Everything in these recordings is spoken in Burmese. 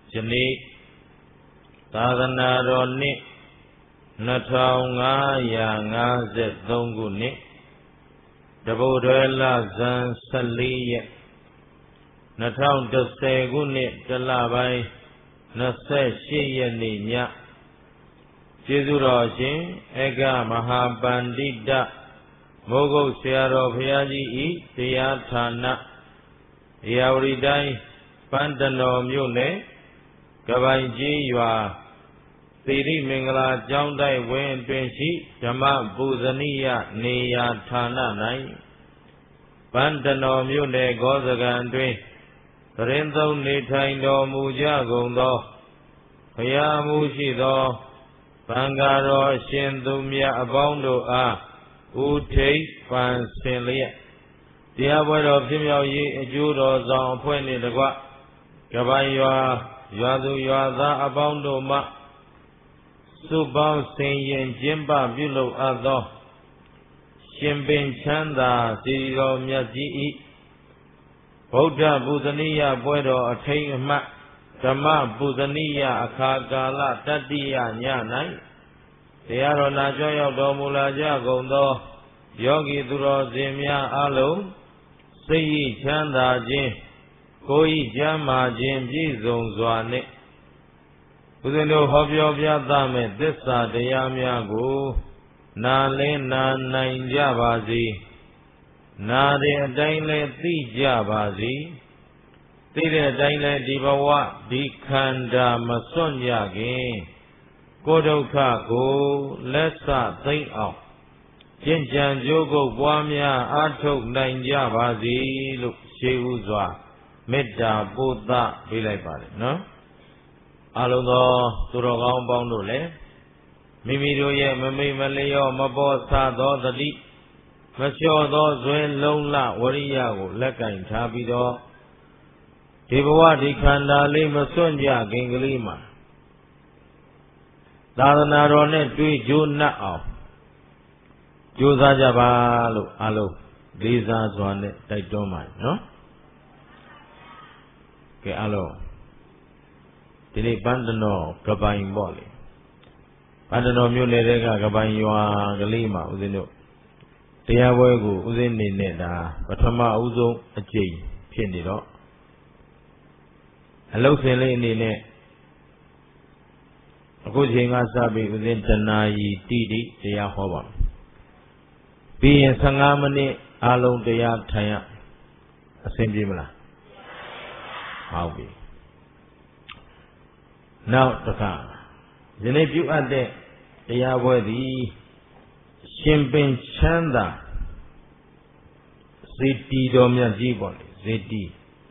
ယနေ့သာသနာတော်နှစ်2553ခုနှစ်တဗုဒ္ဓလဇန်14ရက်2010ခုနှစ်တလပိုင်း28ရက်နေ့ညကျေးဇူးတော်ရှင်ဧကမဟာပန္တိတမိုးကုတ်ဆရာတော်ဘုရားကြီးဤတရားဌာနဧရာဝတီတိုင်းပန်းတနော်မြို့နယ်ကပိုင်ကြီးရွာသီရိမင်္ဂလာကျောင်းတိုက်ဝင်းတွင်ရှိဓမ္မပူဇနီယနေရာဌာန၌ပန်းတနော်မြို့နယ်ဂောဇကံတွင်သရင်သုံးနေထိုင်တော်မူကြကုန်သောဘုရားမူရှိသောဘင်္ဂါတော်ရှင်သူမြတ်အပေါင်းတို့အားဥထိပ်ပန်ဆင်လျက်တရားပွဲတော်ဖြစ်မြောက်ရေးအကျိုးတော်ဆောင်အဖွဲ့နှင့်တကွကပိုင်ရွာသူရွာသားအပေါင်းတို့မှစုပေါင်းဆင်ရင်ကျင်းပပြုလုပ်အပ်သောရှင်ပင်ချမ်းသာစီတော်မြတ်ကြီးဤဗုဒ္ဓပူဇနီယပွဲတော်အထိမ်းအမှတ်ဓမ္မပူဇနီယအခါကာလတတ္တိယည၌တရားတော်နာကြောရောက်တော်မူလာကြကုန်သောယောဂီသူတော်စင်များအလုံးစိတ်ဤချမ်းသာခြင်းကိုယ်ဤကျမ်းမာခြင်းပြည့်စုံစွာနှင့်ဦးဇင်းတို့ဟောပြောပြသမဲ့သစ္စာတရားများကိုနာလင်းနာနိုင်ကြပါစေနာတဲ့အတိုင်းလည်းသိကြပါစေသိတဲ့အတိုင်းလည်းဒီဘဝဒီခန္ဓာမစွန့်ကြခင်ကိုယ်ဒုက္ခကိုလက်ဆသိမ့်အောင်ကျင့်ကြံကြိုးကုပ်ပွားများအားထုတ်နိုင်ကြပါစေလို့ရှေးဥစွာမေတ္တာပို့သပေးလိုက်ပါတယ်နော်အလုံးသောသူတော်ကောင်းပေါင်းတို့လည်းမိမိတို့ရဲ့မမိမလျော့မပေါ်ဆသောတတိမလျှော့သောဇွဲလုံးလဝရိယကိုလက်ကင်ထားပြီးတော့ဒီဘဝဒီခန္ဓာလေးမစွန့်ကြခင်ကလေးမှာသာသနာတော်နဲ့တွေ့ကြိုးနှက်အောင်ကြိုးစားကြပါလို့အလုံးလေးစားစွာနဲ့တိုက်တွန်းပါတယ်နော်ကဲအလုံးဒီနေ့ပန်းတနော်ကပိုင်ပေါ့လေပန်းတနော်မြို့နယ်ကကပိုင်ရွာကလေးမှာဦးဇင်းတို့တရားပွဲကိုဦးဇင်းနေနဲ့ဒါပထမဦးဆုံးအကြိမ်ဖြစ်နေတော့အလုတ်စင်လေးအနေနဲ့အခုချိန်ကစပြီးဦးဇင်းတနာရီတိတိတရားဟောပါမယ်ပြီးရင်15မိနစ်အားလုံးတရားထိုင်ရအဆင်ပြေမလားဟုတ်ပြီနောက်တစ်ခါယနေ့ပြုအပ်တဲ့တရားပွဲသည်ရှင်ပင်ချမ်းသာဇေတီတော်မြတ်ကြီးပေါ့လေဇေတီ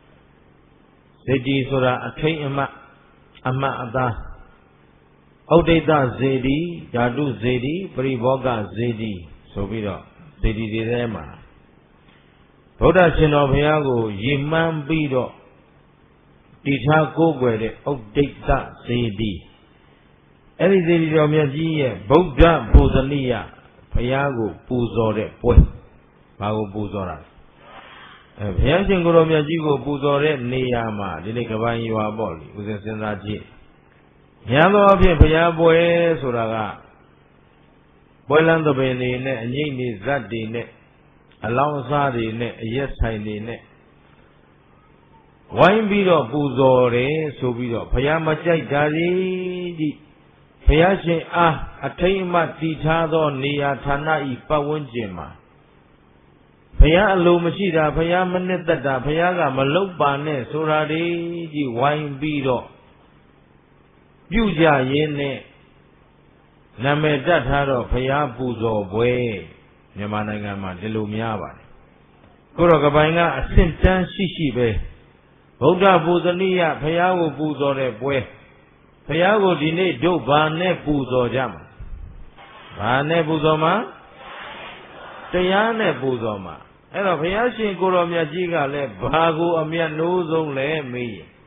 ဆိုတာအထိန်အမှတ်အမှတ်အသားဩဒိတဇေတီဓာတုဇေတီပရိဘောဂဇေတီဆိုပြီးတော့ဇေတီတွေထဲမှာဗုဒ္ဓရှင်တော်ဘုရားကိုရည်မှန်းပြီးတော့တည်ထားကိုးကွယ်တဲ့ဩဒိတဇေတီအဲ့ဒီဇေတီတော်မြတ်ကြီးရဲ့ဗုဒ္ဓပူဇနီယဘုရားကိုပူဇော်တဲ့ပွဲဘာကိုပူဇော်တာဘုရားရှင်ကိုယ်တော်မြတ်ကြီးကိုပူဇော်တဲ့နေရာမှာဒီနေ့ကပိုင်ရွာပေါ့လေဦးဇင်းစဉ်းစားကြည့်ညာသောအဖြစ်ဘုရားပွဲဆိုတာကပွဲလန်းသဘင်တွေနဲ့အငိမ့်နေဇတ်တွေနဲ့အလောင်းအစားတွေနဲ့အရက်ဆိုင်တွေနဲ့ဝိုင်းပြီးတော့ပူဇော်တယ်ဆိုပြီးတော့ဘုရားမကြိုက်တာကြီးဘုရားရှင်အားအထိမ်းအမှတ်တည်ထားသောနေရာဌာနဤပတ်ဝန်းကျင်မှာဘုရားအလိုမရှိတာဘုရားမနှစ်သက်တာဘုရားကမလုပ်ပါနဲ့ဆိုတာတွေကြီးဝိုင်းပြီးတော့ပြုကြရင်းနဲ့နာမည်တက်ထားတော့ဘုရားပူဇော်ပွဲမြန်မာနိုင်ငံမှာဒီလိုများပါတယ်ကိုတော့ကပိုင်ကအဆင့်တန်းရှိပဲဗုဒ္ဓပူဇနီယဘုရားကိုပူဇော်တဲ့ပွဲဘုရားကိုဒီနေ့တို့ဘာနဲ့ပူဇော်ကြမှာဘာနဲ့ပူဇော်မှာတရားနဲ့ပူဇော်မှာအဲ့တော့ဘုရားရှင်ကိုယ်တော်မြတ်ကြီးကလည်းဘာကိုအမြတ်နိုးဆုံးလဲမေးရင်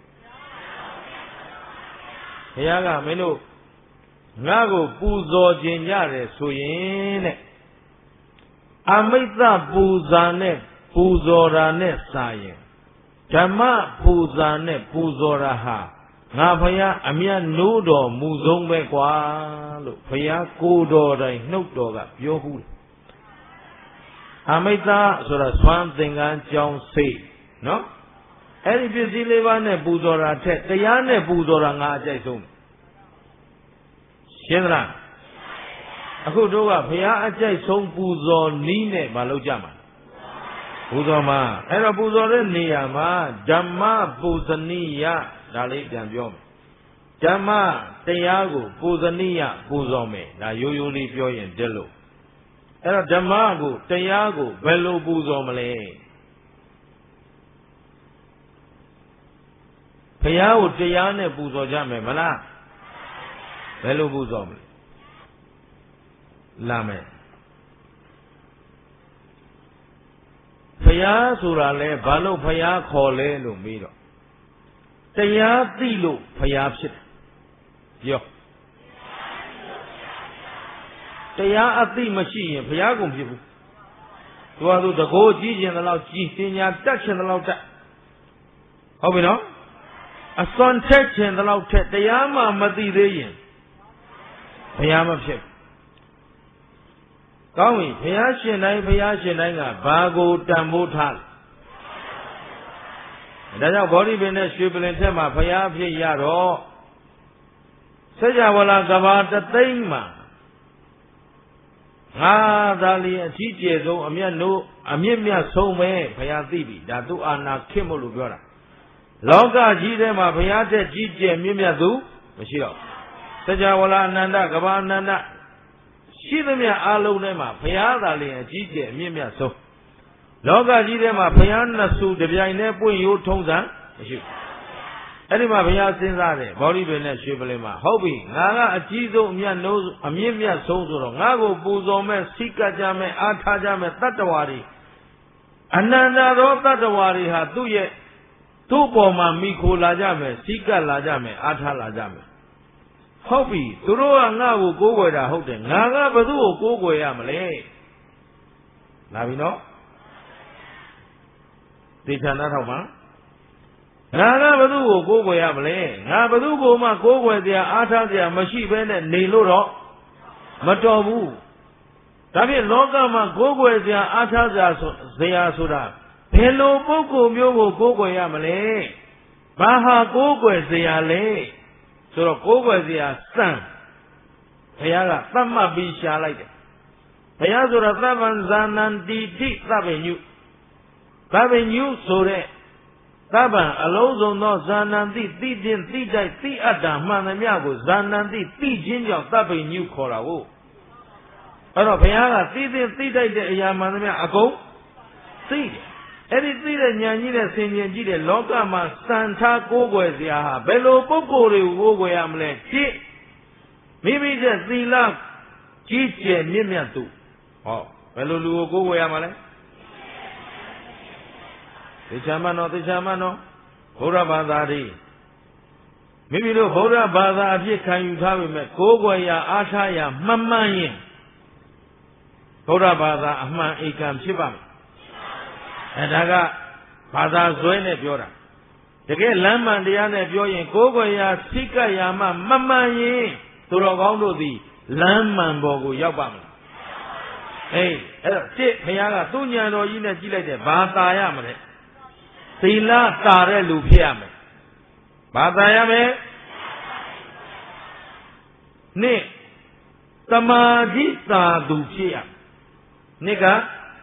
ဘုရားကမင်းတို့ငါ့ကိုပူဇော်ခြင်းကြတယ်ဆိုရင်တဲ့အမိတ်သပူဇာနဲ့ပူဇော်တာနဲ့စာရင်ဓမ္မပူဇာနဲ့ပူဇော်တာဟာငါဖယားအမြတ်နိုးတော်မူဆုံးပဲကွာလို့ဖယားကိုတော်တိုင်နှုတ်တော်ကပြောဟုအမိတ်သားဆိုတာဆွမ်းသင်္ကန်းကြောင်းစိတ်နော်အဲ့ဒီပစ္စည်းလေးပါးနဲ့ပူဇော်တာထက်တရားနဲ့ပူဇော်တာငါအကြိုက်ဆုံးရှင်းသလားအခုတို့ကဘုရားအကြိုက်ဆုံးပူဇော်နည်းနဲ့မလုပ်ကြမှာပူဇော်မှာအဲ့တော့ပူဇော်တဲ့နေရာမှာဓမ္မပူဇနိယဒါလေးပြန်ပြောမယ်ဓမ္မတရားကိုပူဇနိယပူဇော်မယ်ဒါရိုးရိုးလေးပြောရင်တက်လို့အဲ့တော့ဓမ္မကိုတရားကိုဘယ်လိုပူဇော်မလဲဘုရားကိုတရားနဲ့ပူဇော်ကြမယ်မလားဘယ်လိုပူဇော်မလဲလာမယ်ဘုရားဆိုတာလဲဘာလို့ဘုရားခေါ်လဲလို့မေးတော့တရားသိလို့ဘုရားဖြစ်တယ်ပြောတရားအသိမရှိရင်ဘုရားကုန်ဖြစ်ဘူးသူကသူတကိုးကြီးကျင်တဲ့လောက်ကြီးပညာတတ်ချင်တဲ့လောက်တတ်ဟုတ်ပြီနော်အစွမ်းထက်ချင်တဲ့လောက်ထက်တရားမှမသိသေးရင်ဘုရားမဖြစ်ကောင်းပြီဘုရားရှင်တိုင်းကဘာကိုတန်ဖိုးထားလဲဒါကြောင့်ဗောဓိပင်နဲ့ရွှေပလင်ထက်မှာဘုရားဖြစ်ရတော့စัจ java လာကဘာတသိန်းမှာငါသာလီအကြီးကျယ်ဆုံးအမြတ်နိုးအမြင့်မြတ်ဆုံးပဲဘုရားသိပြီဒါသူအာနာခင်မို့လို့ပြောတာလောကကြီးထဲမှာဘုရားတဲ့ကြီးကျယ်မြင့်မြတ်သူမရှိတော့စัจ java လာအနန္တကဘာအနန္တရှိသမျှအလုံးထဲမှာဘုရားသာလျှင်အကြီးကျယ်အမြင့်မြတ်ဆုံးလောကကြီးထဲမှာဘုရားနှစ်ဆူတပြိုင်တည်းပွင့်ရိုးထုံးစံမရှိဘူးအဲ့ဒီမှာဘုရားစဉ်းစားတယ်ဗောဓိပင်နဲ့ရွှေပလင်မှာဟုတ်ပြီငါကအကြီးဆုံးအမြတ်နိုးအမြင့်မြတ်ဆုံးဆိုတော့ငါကိုပူဇော်မဲ့စိတ်ကကြမဲ့အားထားကြမဲ့တတ္တဝါတွေအနန္တသောတတ္တဝါတွေဟာသူ့ပေါ်မှာမိခိုလာကြမယ်စိတ်ကလာကြမယ်အားထားလာကြမယ်ဟုတ်ပြီသူတို့ကငါ့ကိုကိုးကွယ်တာဟုတ်တယ်ငါကဘယ်သူ့ကိုကိုးကွယ်ရမလဲလာပြီနော်သေချာနားထောင်ပါငါကဘယ်သူ့ကိုကိုးကွယ်ရမလဲငါဘယ်သူ့ကိုမှကိုးကွယ်စရာအားထားစရာမရှိဘဲနဲ့နေလို့တော့မတော်ဘူးဒါဖြင့်လောကမှာကိုးကွယ်စရာအားထားစရာဆိုတာဘယ်လိုပုဂ္ဂိုလ်မျိုးကိုကိုးကွယ်ရမလဲဘာဟာကိုးကွယ်စရာလဲဆိုတော့ကိုးကွယ်စရာစံဘုရားကသတ်မှတ်ပြီးရှာလိုက်တယ်ဘုရားဆိုတာသဗ္ဗံဇာနံတိတိသဗ္ဗညုဆိုတဲ့သဗ္ဗံအလုံးစုံသောဇာနံတိသိခြင်းသိတိုက်သိအပ်တာမှန်သမျှကိုဇာနံတိသိခြင်းကြောင့်သဗ္ဗညုခေါ်တာကိုအဲ့တော့ဘုရားကသိခြင်းသိတိုက်တဲ့အရာမှန်သမျှအကုန်သိတယ်အဲ့ဒီသိတဲ့ဉာဏ်ကြီးနဲ့ဆင်ခြင်ကြည့်တဲ့လောကမှာစံထားကိုးကွယ်စရာဟာဘယ်လိုပုဂ္ဂိုလ်တွေကိုကိုးကွယ်ရမလဲဖြစ်မိမိရဲ့သီလကြီးကျယ်မြင့်မြတ်သူဟောဘယ်လိုလူကိုကိုးကွယ်ရမှာလဲသေချာမှန်တော့ဘုရားဘာသာတွေမိမိတို့ဗုဒ္ဓဘာသာအဖြစ်ခံယူထားပေမဲ့ကိုးကွယ်ရာအားထားရာမှန်မှန်ရင်ဗုဒ္ဓဘာသာအမှန်ဧကံဖြစ်ပါမယ်ဒါကဘာသာဇွဲနဲ့ပြောတာတကယ်လမ်းမှန်တရားနဲ့ပြောရင်ကိုးကွယ်ရာစိတ်ကရာမှမမှန်ရင်သူတော်ကောင်းတို့သည်လမ်းမှန်ပေါ်ကိုရောက်ပါမယ်အဲ့တော့ဘုရားကသူ့ဉာဏ်တော်ကြီးနဲ့ကြည့်လိုက်တယ်ဘာသာရမလဲသီလတာတဲ့လူဖြစ်ရမယ်ဘာသာရမယ်နှစ်သမာဓိတာသူဖြစ်ရနှစ်က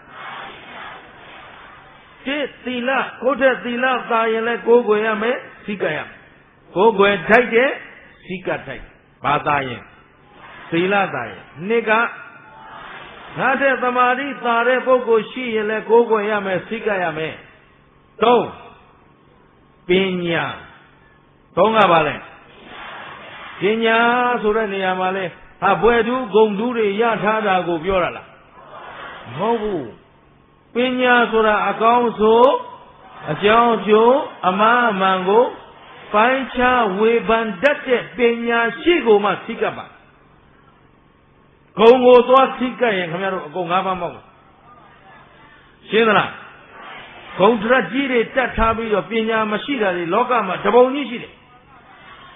သီလကိုယ့်တဲ့သီလသာရင်လည်းကိုးကွယ်ရမယ်စိတ်ကရကိုးကွယ်ထိုက်တဲ့စိတ်ကထိုက်ဘာသာရင်သီလသာရင်နှစ်ကငါတဲ့သမာဓိသာတဲ့ပုဂ္ဂိုလ်ရှိရင်လည်းကိုးကွယ်ရမယ်စိတ်ကရမယ်သုံးပညာသုံးကပါလဲပညာဆိုတဲ့နေရာမှာလဲဟာဘွယ်သူဂုံသူတွေရထားတာကိုပြောတာလားမဟုတ်ဘူးပညာဆိုတာအကောင်းဆိုအကြောင်းကျိုးအမှားအမှန်ကိုပိုင်းခြားဝေဖန်တတ်တဲ့ပညာရှိကိုမှသိကပ်ပါဂုံကိုသွားသိကပ်ရင်ခင်ဗျားတို့အကုန်၅ပါးမောက်ရှင်းသလားဂုံထရက်ကြီးတွေတတ်ထားပြီးတော့ပညာမရှိတာတွေလောကမှာတပုံကြီးရှိတယ်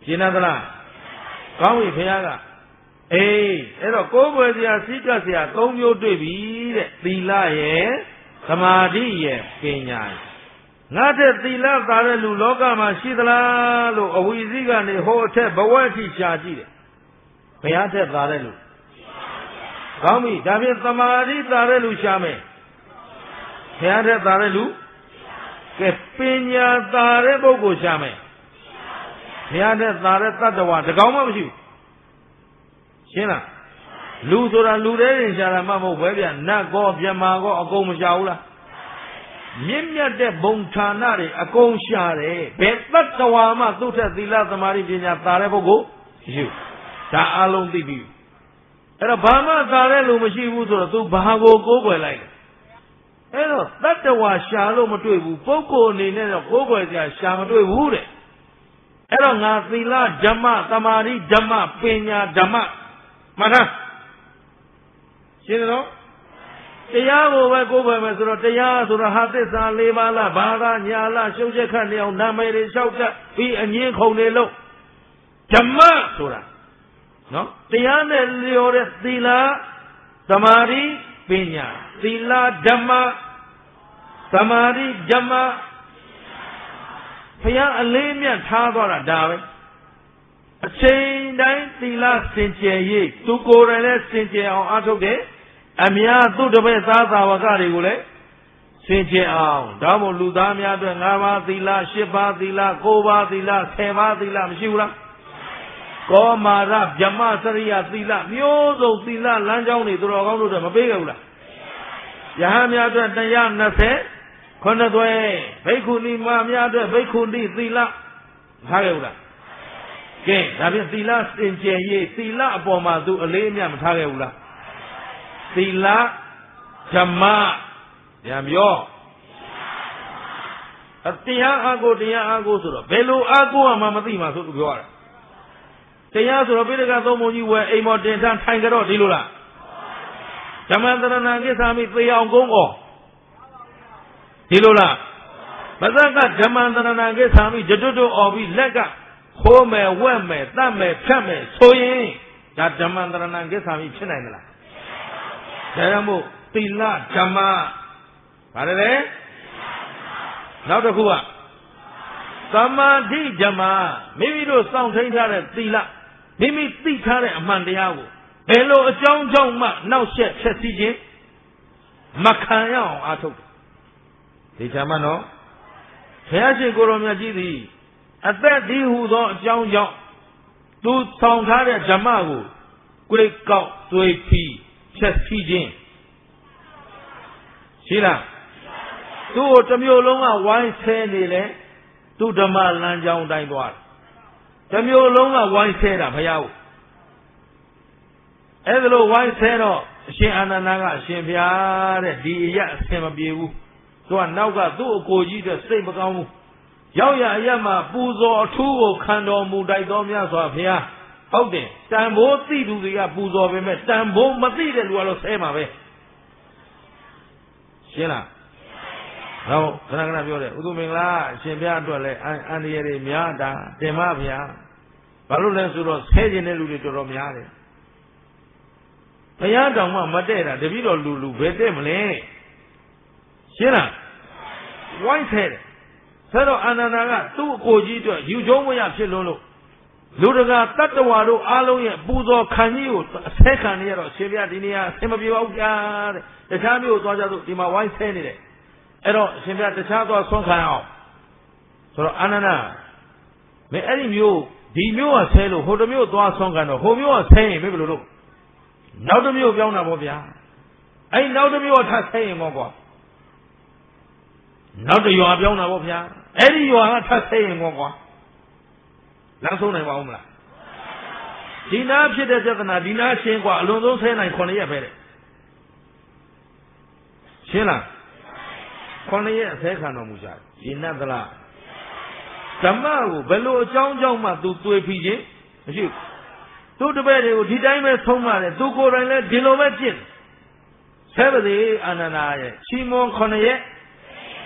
ရှင်းသလားကောင်းပြီဘုရားကအေးအဲ့တော့ကိုယ်ွယ်စရာစိတ်ကစရာ၃မျိုးတွေ့ပြီတဲ့သီလရဲ့သမာဓိရဲ့ပညာရဲ့ငါတဲ့သီလသာတဲ့လူလောကမှာရှိသလားလို့အဝိဇ္ဇိကနေဟိုအထက်ဘဝအထိရှားကြည့်တယ်ဘုရားတဲ့သာတဲ့လူကောင်းပြီဒါဖြင့်သမာဓိသာတဲ့လူရှားမယ်ဘုရားတဲ့သာတဲ့လူကဲပညာသာတဲ့ပုဂ္ဂိုလ်ရှားမယ်ဘုရားတဲ့သာတဲ့တတ္တဝါတကောင်မှမရှိဘူးရှင်းလားလူဆိုတာလူတဲ့ရင်ရှားတာမှမဟုတ်ပဲဗျနတ်ကောမြမာကောအကုန်မရှားဘူးလားမြင့်မြတ်တဲ့ဘုံဌာနတွေအကုန်ရှားတယ်ဘယ်တတ္တဝါမှသူ့ထက်သီလသမာဓိပညာသာတဲ့ပုဂ္ဂိုလ်မရှိဘူးဒါအလုံးသိပြီအဲ့တော့ဘာမှသာတဲ့လူမရှိဘူးဆိုတော့ तू ဘာကိုကိုးကွယ်လိုက်လဲအဲ့တော့တတ္တဝါရှားလို့မတွေ့ဘူးပုဂ္ဂိုလ်အနေနဲ့တော့ကိုးကွယ်စရာရှားမတွေ့ဘူးတဲ့အဲ့တော့ငါသီလဓမ္မသမာဓိဓမ္မပညာဓမ္မမှန်လားရှင်းတော့တရားကိုပဲကိုးကွယ်မယ်ဆိုတော့တရားဆိုတော့ဟာသစ္စာ၄ပါးလားဘာသာညာလားရှုပ်ချက်ခတ်နေအောင်နာမည်တွေလျှောက်တတ်ပြီးအငင်းခုန်နေလို့ဓမ္မဆိုတာနော်တရားနဲ့လျော်တဲ့သီလသမာဓိပညာသီလဓမ္မသမာဓိဓမ္မဘုရားအလေးမြတ်ထားသွားတာဒါပဲအချိန်တိုင်းသီလစင်ကြယ်ရေးသူကိုယ်တိုင်လည်းစင်ကြယ်အောင်အားထုတ်တယ်အများသူ့တပည့်သားသာဝကတွေကိုလည်းစင်ကြယ်အောင်ဒါမို့လူသားများအတွက်၅ပါးသီလ၈ပါးသီလ၉ပါးသီလ10ပါးသီလမရှိဘူးလားကောမာရဗြဟ္မစရိယသီလမျိုးစုံသီလလမ်းကြောင်းတွေသူတော်ကောင်းတို့တော့မပေးခဲ့ဘူးလားယဟန်များအတွက်120ခုနှစ်သွဲဘိက္ခုနီမများအတွက်ဘိက္ခုနီသီလထားခဲ့ဘူးလားကဲဒါဖြင့်သီလစင်ကြယ်ရေးသီလအပေါ်မှာသူအလေးအမြတ်မထားခဲ့ဘူးလားသီလဓမ္မပြန်ပြောတရားအားကိုဆိုတော့ဘယ်လိုအားကိုမှမသိမှဆိုသူပြောရတာတရားဆိုတော့ပိဋကသုံးပုံကြီးဝယ်အိမ်မော်တင်ထမ်းထိုင်ကြတော့ဒီလိုလားဓမ္မတရဏကိစ္ဆာမိသေအောင်ကုန်းကောဒီလိုလားမသက်ကဓမ္မတရဏကိစ္ဆာမိကြွတ်တွအော်ပြီးလက်ကခိုးမယ်ဝက်မယ်တတ်မယ်ဖြတ်မယ်ဆိုရင်ဒါဓမ္မတရဏကိစ္ဆာမိဖြစ်နိုင်မလားဒါကြောင့်မို့သီလဓမ္မဗါတယ်လေနောက်တစ်ခုကသမာဓိဓမ္မမိမိတို့စောင့်ထိန်ထားတဲ့သီလမိမိသိထားတဲ့အမှန်တရားကိုဘယ်လိုအကြောင်းကြောင့်မှနောက်ဆက်ဖြည့်ဆည်းခြင်းမခံရအောင်အားထုတ်ဒီဓမ္မနော်ဘုရားရှင်ကိုရောမြတ်ကြီးသည်အသက်ဒီဟူသောအကြောင်းကြောင့်သူဆောင်ထားတဲ့ဓမ္မကိုကိုယ်ကောက်သွေးဖီးဖြည့်ဆည်းခြင်းရှိလားသူ့ကိုတစ်မျိုးလုံးကဝိုင်းဆဲနေလေသူဓမ္မလမ်းကြောင်းတိုင်းသွားတယ်တစ်မျိုးလုံးကဝိုင်းဆဲတာဘုရားကိုအဲ့ဒါလို့ဝိုင်းဆဲတော့အရှင်အာနန္ဒာကအရှင်ဘုရားတဲ့ဒီအရက်အဆင်မပြေဘူးသူကနောက်ကသူ့အကိုကြီးတဲ့စိတ်မကောင်းဘူးရောက်ရအရက်မှာပူဇော်အထူးကိုခံတော်မူတိုက်တော်များစွာဘုရားဟုတ်တယ်တန်ဖိုးသိသူတွေကပူဇော်ပေမဲ့တန်ဖိုးမသိတဲ့လူကတော့ဆဲမှာပဲရှင်းလားတော့ခဏခဏပြောတယ်ဥဒုမင်္ဂလာအရှင်ဘုရားအတွက်လည်းအန္တရာယ်တွေများတာတင်မဗျာဘာလို့လဲဆိုတော့ဆဲကျင်တဲ့လူတွေတော်တော်များတယ်ဘုရားတောင်မှမတဲ့တာတပည့်တော်လူဘယ်တဲ့မလဲရှင်းလားဝိုင်းဆဲတယ်ဆဲတော့အာနန္ဒာကသူ့အကိုကြီးအတွက်ယူကျုံးမရဖြစ်လို့လူတကာတတ္တဝါတို့အားလုံးရဲ့ပူဇော်ခံကြီးကိုအဆဲခံနေရတော့ရှင်ဘုရားဒီနေရာအဆင်မပြေပါဘူးဗျာတဲ့တခြားမျိုးသွားကြလို့ဒီမှာဝိုင်းဆဲနေတယ်အဲ့တော့အရှင်ဘုရားတခြားသွားဆွမ်းခံအောင်ဆိုတော့အာနန္ဒာမင်းအဲ့ဒီမျိုးဒီမျိုးကဆဲလို့ဟိုတစ်မျိုးသွားဆွမ်းခံတော့ဟိုမျိုးကဆဲရင်မင်းဘယ်လိုလုပ်နောက်တစ်မျိုးပြောင်းတာပေါ့ဗျာအဲ့နောက်တစ်မျိုးကထပ်ဆဲရင်ပေါ့ကွာနောက်တစ်ရွာပြောင်းတာပေါ့ဗျာအဲ့ဒီရွာကထပ်ဆဲရင်ပေါ့ကွာလမ်းဆုံးနိုင်ပါဦးမလားဒီနာဖြစ်တဲ့ပြဿနာဒီနာရှင်းกว่าအလွန်ဆုံးဆဲနိုင်9ရက်ပဲတဲ့ရှင်းလား9ရက်အဆဲခံတော်မူကြဒီနတ်သလားဓမ္မကိုဘယ်လိုအကြောင်းကြောင့်မှသူတွေးပြီးခြင်းမရှိဘူးသူတပည့်တွေကိုဒီတိုင်းပဲဆုံးမတယ်သူကိုယ်တိုင်လည်းဒီလိုပဲဖြစ်ဆဲပါစေအာနန္ဒာရဲ့ချီးမွမ်း9ရက်က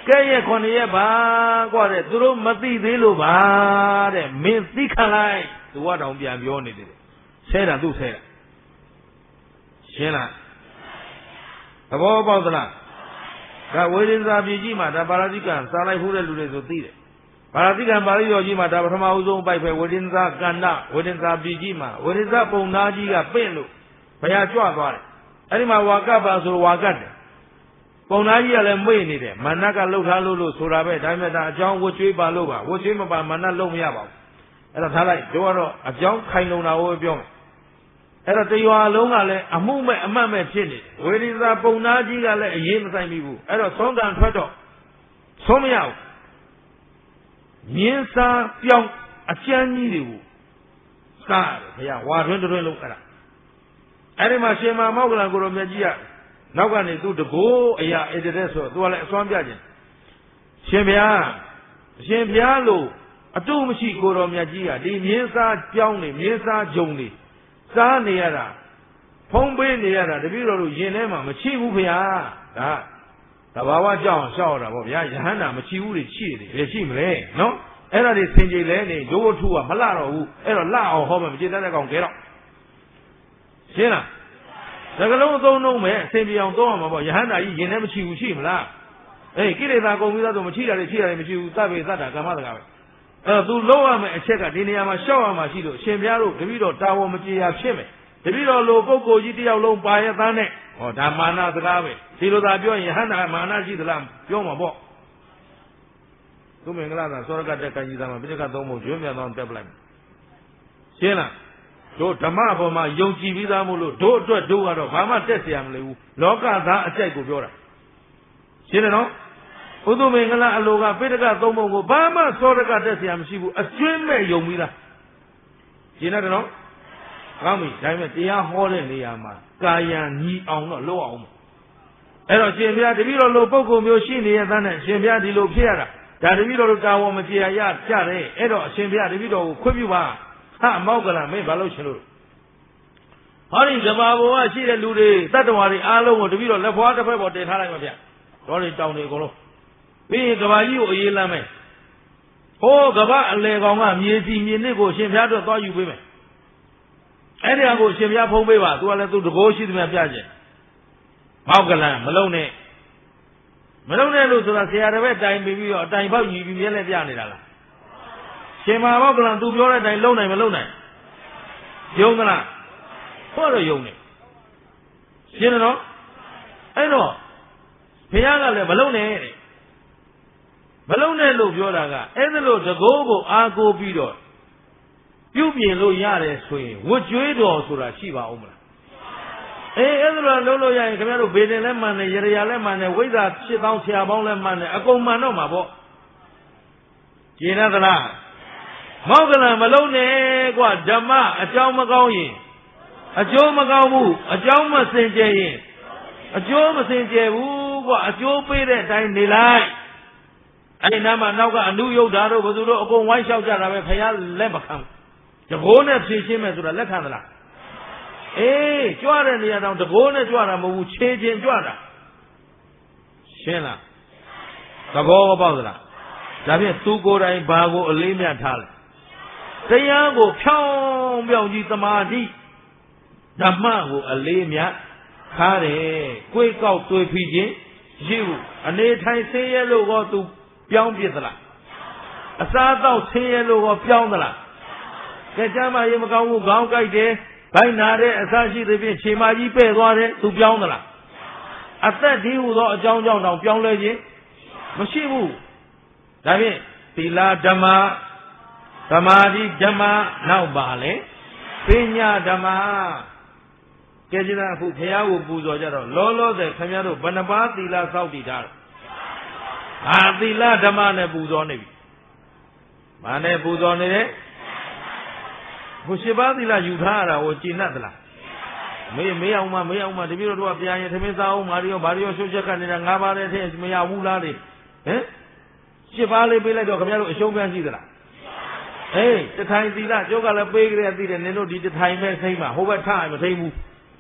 ရဲ့ခွန်ရဲ့ပါกว่าတဲ့သူတို့မသိသေးလို့ပါတဲ့မင်းသိခံလိုက်သူကတောင်ပြန်ပြောနေတယ်ဆဲတာသူ့ဆဲတာရှင်းလားသဘောပေါက်သလားဒါဝေဒင်္စာပြည်ကြီးမှာဒါပါရဇိကံစားလိုက်ဖို့တဲ့လူတွေဆိုသိတယ်ပါရဇိကံပါဠိတော်ကြီးမှာဒါပထမဦးဆုံးပိုက်ပဲဝေဒင်္စာကန္နဝေဒင်္စာပြည်ကြီးမှာဝေဒင်္စာပုံသားကြီးကပင့်လို့ဘုရားကြွသွားတယ်အဲ့ဒီမှာဝါကပ်ပါဆိုဝါကတ်တယ်ပုံသားကြီးကလည်းမေ့နေတယ်မာနကလှုပ်ထားလို့ဆိုတာပဲဒါပေမဲ့ဒါအကြောင်းဝတ်ကျွေးပါလို့ပါဝတ်ကျွေးမပါမာနလုံးမရပါဘူးအဲ့ဒါထားလိုက်တို့ကတော့အကြောင်းခိုင်လုံတာကိုပြောမယ်အဲ့တော့တရွာလုံးကလည်းအမှုမဲ့အမှတ်မဲ့ဖြစ်နေတယ်ဝေဒိသာပုံသားကြီးကလည်းအရေးမဆိုင်မိဘူးအဲ့တော့သုံးကံထွက်တော့သုံးမရဘူးမြင်းစားပြောင်းအကျန်းကြီးတွေကိုစားတယ်ဘုရားဝါတွင်းတွင်းလုံးအဲ့ဒါအဲ့ဒီမှာရှင်မမောက္ကလန်ကိုရောမြတ်ကြီးကနောက်ကနေသူတကိုးအရာအဲ့တဲ့ဆိုသူကလည်းအစွမ်းပြခြင်းရှင်ဘုရားလို့အတုမရှိကိုရောမြတ်ကြီးကဒီမြင်းစားပြောင်းနေမြင်းစားဂျုံနေစားနေရတာဖုံးပေးနေရတာတပည့်တော်တို့ယင်ထဲမှာမရှိဘူးဗျာဒါသဘာဝကြောင့်ရှောက်တာပေါ့ဗျာယဟန္တာမရှိဘူးတွေရှိတယ်ဘယ်ရှိမလဲနော်အဲ့ဒါတွေသင်ကြည်လဲနေဒိုးထုကမလှတော့ဘူးအဲ့တော့လှအောင်ဟောမယ်မကြည်တတ်တဲ့ကောင်ကဲတော့ရှင်းလားသကလုံးအသုံးလုံးပဲအစင်ပြအောင်သုံးရမှာပေါ့ယဟန္တာကြီးယင်ထဲမရှိဘူးရှိမလားအေးကိလေသာကုန်ပြီးသားဆိုမရှိတာတွေရှိတာတွေမရှိဘူးသဗ္ဗေသတ္တာကမ္မတကာပဲအဲ့တော့ तू လုံးရမယ်အချက်ကဒီနေရာမှာရှောက်ရမှာရှိလို့ရှင်ဘုရားတို့တပည့်တော်တာဝန်မကြေရဖြစ်မယ်တပည့်တော်လိုပုဂ္ဂိုလ်ကြီးတယောက်လုံးပါရသားနဲ့ဟောဒါမာနစကားပဲဒီလိုသာပြောရင်ဟန္တာမာနရှိသလားပြောမှာပေါ့သူမင်္ဂလာသာသောရကတက်ကံကြီးသားမှာပြိဋကသုံးဖို့ကျွမ်းမြတ်သောတက်ပလိုက်ရှင်းလားတို့ဓမ္မဘောမှာယုံကြည်ပြီးသားမို့လို့တို့အတွက်တို့ကတော့ဘာမှတက်เสียမလို့ဘူးလောကသားအကြိုက်ကိုပြောတာရှင်းတယ်နော်ဥဒုမင်္ဂလာအလိုကပိဋကသုံးပုံကိုဘာမှသောရကတက်เสียမရှိဘူးအကျွင်းမဲ့ယုံပြီးသားရှင်းတယ်နော်ကောင်းပြီဒါပေမဲ့တရားဟောတဲ့နေရာမှာကာယံညီအောင်တော့လုပ်အောင်အဲ့တော့ရှင်ဘုရားတပည့်တော်လိုပုဂ္ဂိုလ်မျိုးရှိနေရတဲ့ရှင်ဘုရားဒီလိုဖြစ်ရတာဒါတပည့်တော်တို့တာဝန်မကြေရရကြတယ်အဲ့တော့အရှင်ဘုရားတပည့်တော်ကိုခွင့်ပြုပါဟာမောက္ကလမင်းဘာလို့ရှင်လို့ဟောဒီဇဘာဘဝရှိတဲ့လူတွေတတ္တဝါတွေအားလုံးကိုတပည့်တော်လက်ဖွားတစ်ဖက်ပေါ်တင်ထားလိုက်ပါဗျတော်တွေတောင်းတွေအကုန်လုံးပြီးရင်ကဘာကြီးကိုအေးလမ်းမယ်ဟိုကဘာအလေကောင်ကမြေစီမြေနစ်ကိုရှင်ဘုရားတို့သွားယူပေးမယ်အဲ့ဒီအကိုရှင်ဘုရားဖုံးပေးပါသူကလည်းသူတကိုးရှိသမျှပြခြင်းမောက္ကလမလုံးနဲ့လို့ဆိုတာဆရာတစ်ပည့်တိုင်ပြီးတော့အတိုင်ပေါက်ညီပြီးမြဲလဲပြနေတာလားရှင်မမောက္ကလသူပြောတဲ့အတိုင်းလုံးနိုင်မလုံးနိုင်ယုံသလားဟောတော့ယုံနေရှင်းတယ်နော်အဲ့တော့ဘုရားကလည်းမလုံးနဲ့တဲ့မလုံးနဲ့လို့ပြောတာကအဲ့ဒါလို့တကိုးကိုအားကိုးပြီးတော့ပြုပြင်လို့ရတယ်ဆိုရင်ဝတ်ကြွေးတော်ဆိုတာရှိပါဦးမလားအေးအဲ့ဒါလိုလုံးလို့ရရင်ခင်ဗျားတို့ဘေဒင်လည်းမှန်တယ်ရရလည်းမှန်တယ်ဝိဇ္ဇာ8000ဆရာပေါင်းလည်းမှန်တယ်အကုန်မှန်တော့မှာပေါ့ကျင်ရသလားမောက္ကလမလုံးနဲ့ကွာဓမ္မအကြောင်းမကောင်းရင်အကျိုးမကောင်းဘူးအကြောင်းမစင်ကြယ်ရင်အကျိုးမစင်ကြယ်ဘူးကွာအကျိုးပေးတဲ့အတိုင်းနေလိုက်အဲ့ဒီနားမှာနောက်ကအနုယုတ်ဓာတ်တို့ဘယ်သူတို့အကုန်ဝိုင်းလျှောက်ကြတာပဲဖယားလက်မခံတကိုးနဲ့ဖြည့်ရှင်းမယ်ဆိုတာလက်ခံသလားအေးကြွတဲ့နေရာတောင်တကိုးနဲ့ကြွတာမဟုတ်ဘူးခြေချင်းကြွတာရှင်းလားသဘောပေါက်သလားဒါဖြင့်သူကိုယ်တိုင်ဘာကိုအလေးမြတ်ထားလဲတရားကိုဖြောင်းပြောင်းကြီးသမာဓိဓမ္မကိုအလေးမြတ်ထားတယ်ကိုယ်ကောက်တွေးဖိခြင်းရှိဘူးအနေထိုင်ဆင်းရဲလို့ကောသူပြောင်းပြစ်သလားအစားတော့ဆင်းရဲလို့ကောပြောင်းသလားကဲကျမ်းမာရေးမကောင်းဘူးခေါင်းကိုက်တယ်ဘိုင်းနာတဲ့အစရှိသဖြင့်ခြေမကြီးပဲ့သွားတယ်သူပြောင်းသလားအသက်ဒီဟူသောအကြောင်းကြောင့်တောင်ပြောင်းလဲခြင်းမရှိဘူးဒါဖြင့်သီလဓမ္မသမာဓိဓမ္မနောက်ပါလေပညာဓမ္မကဲကြတဲ့အခုဘုရားကိုပူဇော်ကြတော့လောလောဆယ်ခင်ဗျားတို့ဘယ်နှပါးသီလစောင့်တည်ထားလဲဟာသီလဓမ္မနဲ့ပူဇော်နေပြီဘာနဲ့ပူဇော်နေလဲဘုရှိပါသီလယူထားရတာကိုကျင့်တတ်သလားမေးအောင်မတပည့်တော်တို့ကပြန်ရင်သမင်းစားအောင်မာရီရောရှုပ်ချက်ကနေတာ၅ပါးတဲ့ထဲမရဘူးလားလေဟမ်၈ပါးလေးပေးလိုက်တော့ခင်ဗျားတို့အရှုံးပြန်ရှိသလားအေးတထိုင်သီလကျုပ်ကလည်းပေးကြရသိတယ်နင်တို့ဒီတထိုင်ပဲသိမ့်မှာဟိုဘက်ထားရင်မသိဘူး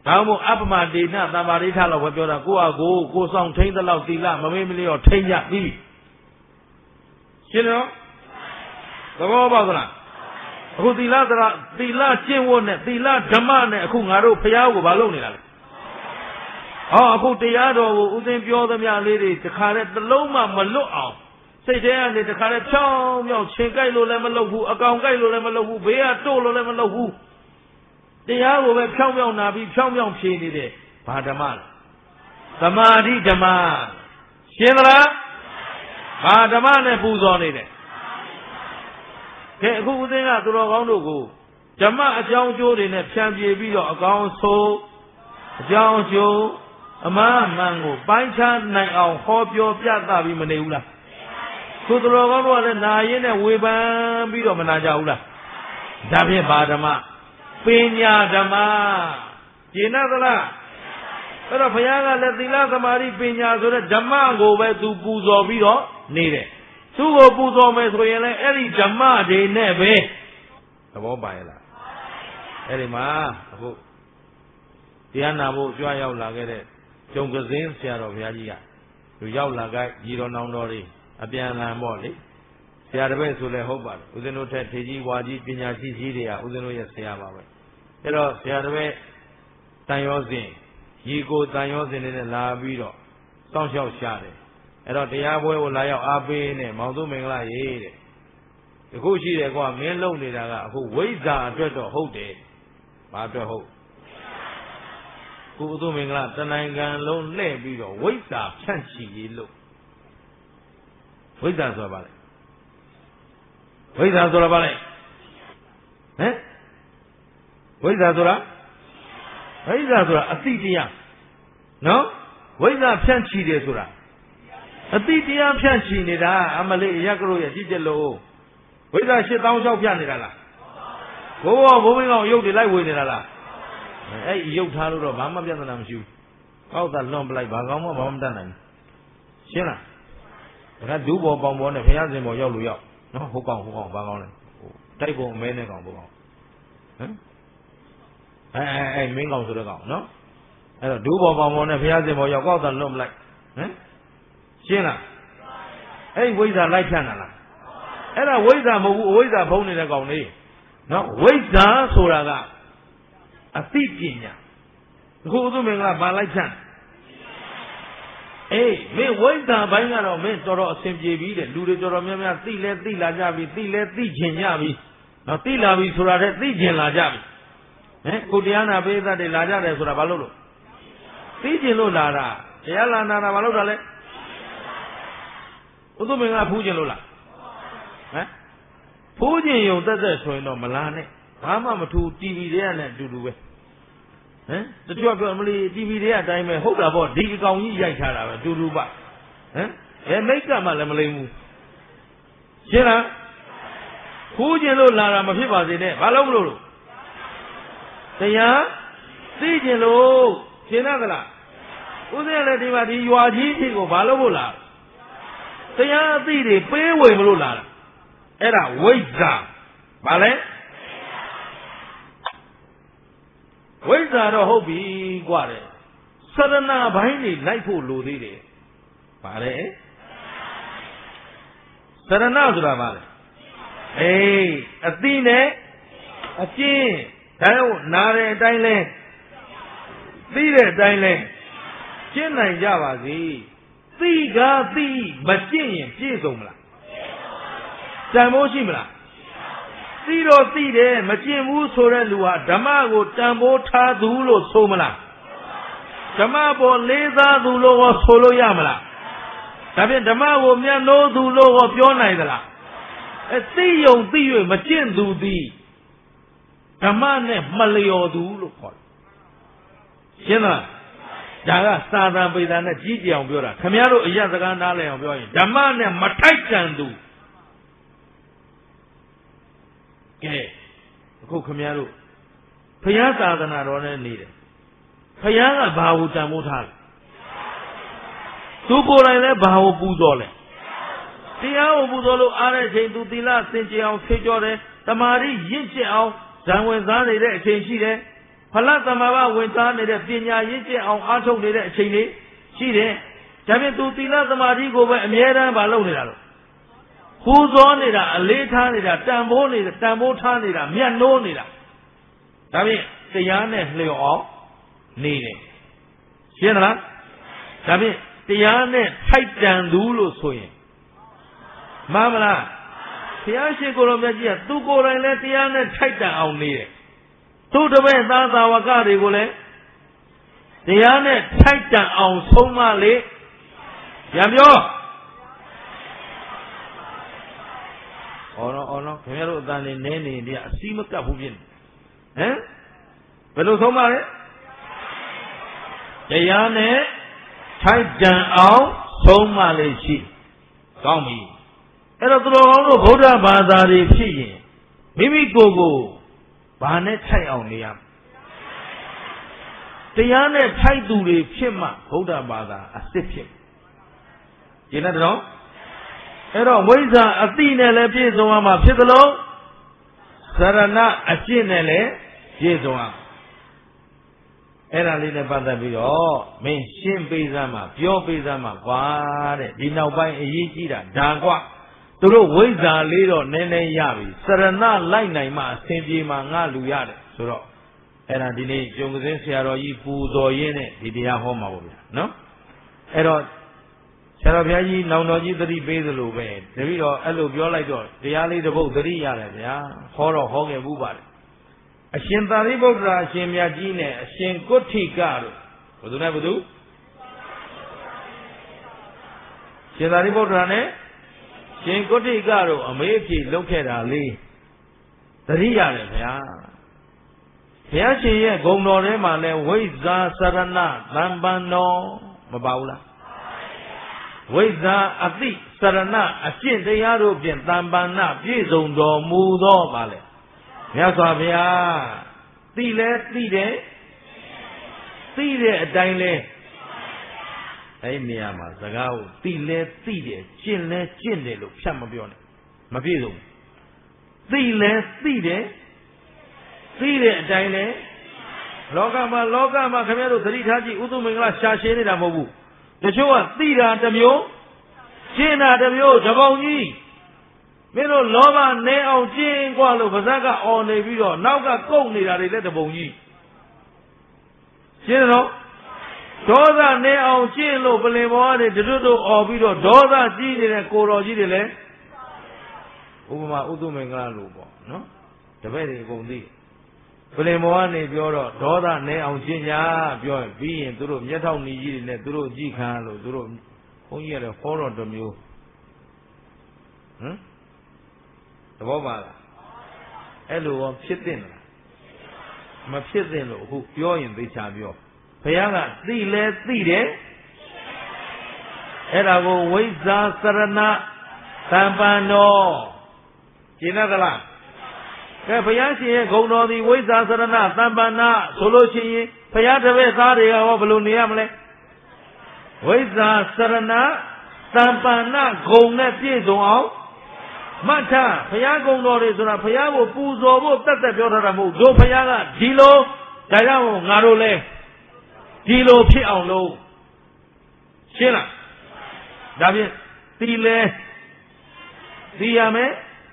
ဒါမှမဟုတ်အပ္ပမဒေနသမာဓိထားလို့ပဲပြောတာကိုဆောင်ထိန်းသလောက်သီလမမေ့မလျော့ထိန်းကြပြီးပြီရှင်းတော့သဘောပေါက်သလားအခုသီလကျင့်ဝတ်နဲ့သီလဓမ္မနဲ့အခုငါတို့ဘုရားကိုမလုပ်နေတာလေအခုတရားတော်ကိုဥစဉ်ပြောသမျှလေးတွေတခါတည်းတစ်လုံးမှမလွတ်အောင်စိတ်ထဲကနေတခါတည်းဖြောင်းမြောက်ရှင်ကြိုက်လို့လည်းမလုပ်ဘူးအကောင်ကြိုက်လို့လည်းမလုပ်ဘူးဘေးကတို့လို့လည်းမလုပ်ဘူးတရားကိုပဲဖြောင်းမြောက်နာပြီးဖြောင်းမြောက်ဖြေနေတယ်ဘာဓမ္မလဲသမာဓိဓမ္မရှင်းသလားဘာဓမ္မနဲ့ပူဇော်နေတယ်ကဲအခုဦးသိန်းကသူတော်ကောင်းတို့ကိုဓမ္မအကြောင်းကျိုးတွေနဲ့ဖြန့်ပြေပြီးတော့အကောင်းဆုံးအကြောင်းကျိုးအမှန်မှန်ကိုပိုင်းခြားနိုင်အောင်ဟောပြောပြသပြီးမနေဘူးလားသူတော်ကောင်းတို့ကလည်းနာရင်းနဲ့ဝေဖန်ပြီးတော့မနာကြဘူးလားဒါဖြင့်ဘာဓမ္မပညာဓမ္မကျင့်သလားအဲ့တော့ဘုရားကလည်းသီလသမာဓိပညာဆိုတဲ့ဓမ္မကိုပဲသူပူဇော်ပြီးတော့နေတယ်သူ့ကိုပူဇော်မယ်ဆိုရင်လည်းအဲ့ဒီဓမ္မတွေနဲ့ပဲသဘောပါရဲ့လားအဲ့ဒီမှာအခုတရားနာဖို့ကြွရောက်လာခဲ့တဲ့ကျုံကစင်းဆရာတော်ဘုရားကြီးကသူရောက်လာကြညီတော်နောင်တော်တွေအပြန်အလှန်ပေါ့လေဆရာတပည့်ဆိုလည်းဟုတ်ပါတယ်ဦးဇင်းတို့ထက်ထေကြီးဝါကြီးပညာရှိကြီးတွေကဦးဇင်းတို့ရဲ့ဆရာပါပဲအဲ့တော့ဆရာတပည့်တန်ရောစဉ်ရီကိုတန်ရောစဉ်နဲ့လာပြီးတော့စောင့်ရှောက်ရှာတယ်အဲ့တော့တရားပွဲကိုလာရောက်အားပေးနေမောင်သူမင်္ဂလာရေးတဲ့ဒီခုရှိတယ်ကွာမင်းလုံနေတာကအခုဝိဇ္ဇာအတွက်တော့ဟုတ်တယ်ဘာအတွက်ဟုတ်ကုသိုလ်မင်္ဂလာတနိုင်ငံလုံးလှည့်ပြီးတော့ဝိဇ္ဇာဖြန့်ချီရေးလို့ဝိဇ္ဇာဆိုတာဘာလဲဝိဇ္ဇာဆိုတာဘာလဲဟမ်ဝိဇ္ဇာဆိုတာအသိတရားနော်ဝိဇ္ဇာဖြန့်ချီတယ်ဆိုတာအတိတရားဖြန့်ချီနေတာအမလေးရက်ကလို့ရကြည့်ကြလို့ဝိဇ္ဇာ8000ဖြန့်နေတာလားဘိုးဘိုးမင်းကောင်ရုပ်တွေလိုက်ဝေနေတာလားအဲ့ရုပ်ထားလို့တော့ဘာမှပြဿနာမရှိဘူးကောက်တာလွန်ပလိုက်ဘာကောင်မှဘာမှမတတ်နိုင်ဘူးရှင်းလားဒါကဒူးပေါ်ပေါင်ပေါ်နဲ့ဘုရားရှင်ပေါ်ရောက်လို့ရောက်နော်ဟုတ်ကောင်ဘာကောင်လဲတိုက်ပုံအမဲနဲ့ကောင်ဘိုးကောင်ဟမ်အဲ့မင်းကောင်ဆိုတဲ့ကောင်နော်အဲ့တော့ဒူးပေါ်ပေါင်ပေါ်နဲ့ဘုရားရှင်ပေါ်ရောက်ကောက်တာလွန်ပလိုက်ဟမ်ရှင်းလားအဲ့ဝိဇ္ဇာလိုက်ဖြန့်တာလားအဲ့ဒါဝိဇ္ဇာမဟုတ်ဘူးအဝိဇ္ဇာဖုံးနေတဲ့ကောင်လေးနော်ဝိဇ္ဇာဆိုတာကအသိပညာအခုဥဒ္ဓမင်္ဂလာဘာလိုက်ဖြန့်မင်းဝိဇ္ဇာဘိုင်းကတော့မင်းတော်တော်အဆင်ပြေပြီတဲ့လူတွေတော်တော်များများသိလဲသိလာကြပြီသိလဲသိချင်ကြပြီနော်သိလာပြီဆိုတာတဲ့သိချင်လာကြပြီကိုတရားနာပိဋကတ်တွေလာကြတယ်ဆိုတာဘာလို့လို့သိချင်လို့လာတာတရားလာနာတာဘာလို့တာလဲဥဒ္ဓမင်္ဂလာဖူးခြင်းလို့လားဖူးခြင်းယုံသက်သက်ဆိုရင်တော့မလာနဲ့ဘာမှမထူ TV တွေကနဲ့အတူတူပဲတချို့ပြောမလို့ TV တွေကအတိုင်းပဲဟုတ်တာပေါ့ဒီအကောင်ကြီးရိုက်ထားတာပဲအတူတူပါမိတ်ကမှလည်းမလိမ့်ဘူးရှင်းလားဖူးခြင်းလို့လာတာမဖြစ်ပါစေနဲ့ဘာလို့မလို့တရားသိခြင်းလို့ရှင်းသလားဥစဉ်လည်းဒီမှာဒီရွာကြီးဖြစ်ကိုဘာလို့ဖို့လားတရားအသိတွေပေးဝေမလို့လာတာအဲ့ဒါဝိဇ္ဇာဘာလဲဝိဇ္ဇာတော့ဟုတ်ပြီกว่าတယ်စရဏဘိုင်းတွေလိုက်ဖို့လိုသေးတယ်ဘာလဲစရဏဆိုတာဘာလဲအသိနဲ့အကျင့်ဒါတော့နားတဲ့အတိုင်းလဲသိတဲ့အတိုင်းလဲကျင့်နိုင်ကြပါစေသိကားသိမကျင့်ရင်ပြည့်စုံမလားတန်ဖိုးရှိမလားသိတော့သိတယ်မကျင့်ဘူးဆိုတဲ့လူဟာဓမ္မကိုတန်ဖိုးထားသူလို့ဆိုမလားဓမ္မပေါ်လေးစားသူလို့ရောဆိုလို့ရမလားဒါဖြင့်ဓမ္မကိုမျက်နှိုးသူလို့ရောပြောနိုင်သလားသိယုံသိ၍မကျင့်သူသည်ဓမ္မနဲ့မလျော်သူလို့ခေါ်တယ်ရှင်းလားဒါကစာသံပေသံနဲ့ကြီးကြအောင်ပြောတာခင်ဗျားတို့အရက်စကားနားလည်အောင်ပြောရင်ဓမ္မနဲ့မထိုက်တန်သူကဲအခုခင်ဗျားတို့ဘုရားသာသနာတော်နဲ့နေတယ်ဘုရားကဘာကိုတန်ဖိုးထားလဲသူကိုယ်တိုင်လည်းဘာကိုပူဇော်လဲတရားကိုပူဇော်လို့အားတဲ့အချိန်သူသီလစင်ကြယ်အောင်ဖြေကြောတယ်တမာရီရင့်ကျက်အောင်ဇံဝင်စားနေတဲ့အချိန်ရှိတယ်ဖလားသမဘာဝင်သားနေတဲ့ပညာရင့်ကျက်အောင်အားထုတ်နေတဲ့အချိန်လေးရှိတယ်ဒါဖြင့်သူသီလသမာဓိကိုပဲအမြဲတမ်းမလုပ်နေတာလို့ပူဇော်နေတာအလေးထားနေတာတန်ဖိုးနေတာတန်ဖိုးထားနေတာမြတ်နိုးနေတာဒါဖြင့်တရားနဲ့လျော်အောင်နေတယ်ရှင်းသလားဒါဖြင့်တရားနဲ့ထိုက်တန်သူလို့ဆိုရင်မှန်မလားဘုရားရှင်ကိုယ်တော်မြတ်ကြီးကသူကိုယ်တိုင်လည်းတရားနဲ့ထိုက်တန်အောင်နေတယ်သူတပည့်သားသာဝကတွေကိုလည်းတရားနဲ့ထိုက်တန်အောင်ဆုံးမလေပြန်ပြောအော်နော်ခင်ဗျားတို့အတန်နေနေနေဒီအစီမကပ်ဘူးဖြစ်နေဟမ်ဘယ်လိုဆုံးမလဲတရားနဲ့ထိုက်တန်အောင်ဆုံးမလေရှိကောင်းပြီအဲ့တော့သူတော်ကောင်းတို့ဗုဒ္ဓဘာသာတွေဖြစ်ရင်မိမိကိုယ်ကိုဘာနဲ့ထိုက်အောင်နေရတရားနဲ့ထိုက်သူတွေဖြစ်မှဗုဒ္ဓဘာသာအစ်စ်ဖြစ်ကျင်တဲ့တော့အဲ့တော့ဝိဇ္ဇာအတိနဲ့လည်းပြည့်စုံရမှာဖြစ်သလိုသရဏအကျင့်နဲ့လည်းပြည့်စုံရအဲ့ဒါလေးနဲ့ပတ်သက်ပြီးတော့မင်းရှင်းပေးစမ်းမှာပြောပေးစမ်းမှာကွာတဲ့ဒီနောက်ပိုင်းအရေးကြီးတာဒါကွာသူတို့ဝိဇ္ဇာလေးတော့နည်းနည်းရပြီစရဏလိုက်နိုင်မှအစဉ်ပြေမှငါလူရတယ်ဆိုတော့အဲ့ဒါဒီနေ့ကျုံကစင်းဆရာတော်ကြီးပူဇော်ရင်းနဲ့ဒီတရားဟောမှာပေါ့ဗျာနော်အဲ့တော့ဆရာတော်ဘုရားကြီးနောင်တော်ကြီးသတိပေးသလိုပဲတပည့်တော်အဲ့လိုပြောလိုက်တော့တရားလေးတစ်ပုဒ်သတိရတယ်ဗျာဟောတော့ဟောခဲ့ဘူးပါတယ်အရှင်သာရိပုတ္တရာအရှင်မြတ်ကြီးနဲ့အရှင်ကုဋ္ဌိကတို့ဘယ်သူနဲ့ဘယ်သူရှင်သာရိပုတ္တရာနဲ့ရှင်ကုဋ္ဌိကတို့အမေးအဖြေလုပ်ခဲ့တာလေးသတိရတယ်ဗျာဘုရားရှင်ရဲ့ဂုဏ်တော်ထဲမှာလဲဝိဇ္ဇာစရဏသံပန္နောမပါဘူးလားဝိဇ္ဇာအတိစရဏအကျင့်တရားတို့ဖြင့်သံပန္နပြည့်စုံတော်မူသောပါလေမြတ်စွာဘုရားသိလဲသိတယ်သိတဲ့အတိုင်းလဲအဲ့နေရာမှာစကားကိုသိလဲသိတယ်ကျင့်လဲကျင့်တယ်လို့ဖြတ်မပြောနဲ့မပြည့်စုံသိလဲသိတယ်သိတဲ့အတိုင်းလဲလောကမှာခင်ဗျားတို့သတိထားကြည့်ဥသုမင်္ဂလာရှာရှည်နေတာမဟုတ်ဘူးတချို့ကသိတာတစ်မျိုးကျင့်တာတစ်မျိုးတပေါင်းကြီးမင်းတို့လောဘနဲအောင်ကျင့်กว่าလို့ပါဇက်ကအော်နေပြီးတော့နောက်ကကုတ်နေတာတွေလည်းတပုံကြီးရှင်းတော့ဒေါသနဲအောင်ကျင့်လို့ပလင်ပေါ်ကနေတို့အော်ပြီးတော့ဒေါသကြီးနေတဲ့ကိုတော်ကြီးတွေလည်းဥပမာဥသုမင်္ဂလာလို့ပေါ့နော်တပည့်တွေအကုန်သိပလင်ပေါ်ကနေပြောတော့ဒေါသနဲအောင်ကျင့်ကြပြောရင်ပြီးရင်တို့မျက်ထောက်နီကြီးတွေနဲ့တို့ကြည့်ခံလို့တို့ဘုန်းကြီးကလည်းဟောတော်တစ်မျိုးဟမ်သဘောပါလားအဲ့လိုရောဖြစ်တဲ့လားမဖြစ်တဲ့လို့အခုပြောရင်သိချာပြောဘုရားကသိလဲသိတယ်အဲ့ဒါကိုဝိဇ္ဇာစရဏသံပန္နောရှင်းသလားကဲဘုရားရှင်ရဲ့ဂုဏ်တော်သည်ဝိဇ္ဇာစရဏသံပန္နဆိုလို့ရှိရင်ဘုရားတပည့်သားတွေကဟောဘယ်လိုနေရမလဲဝိဇ္ဇာစရဏသံပန္နဂုဏ်နဲ့ပြည့်စုံအောင်မှတ်ထားဘုရားဂုဏ်တော်တွေဆိုတာဘုရားကိုပူဇော်ဖို့တတ်တတ်ပြောထားတာမဟုတ်တို့ဘုရားကဒီလိုဒါကြောင့်ငါတို့လဲဒီလိုဖြစ်အောင်လို့ရှင်းလားဒါဖြင့်ဒီလဲသိရမယ်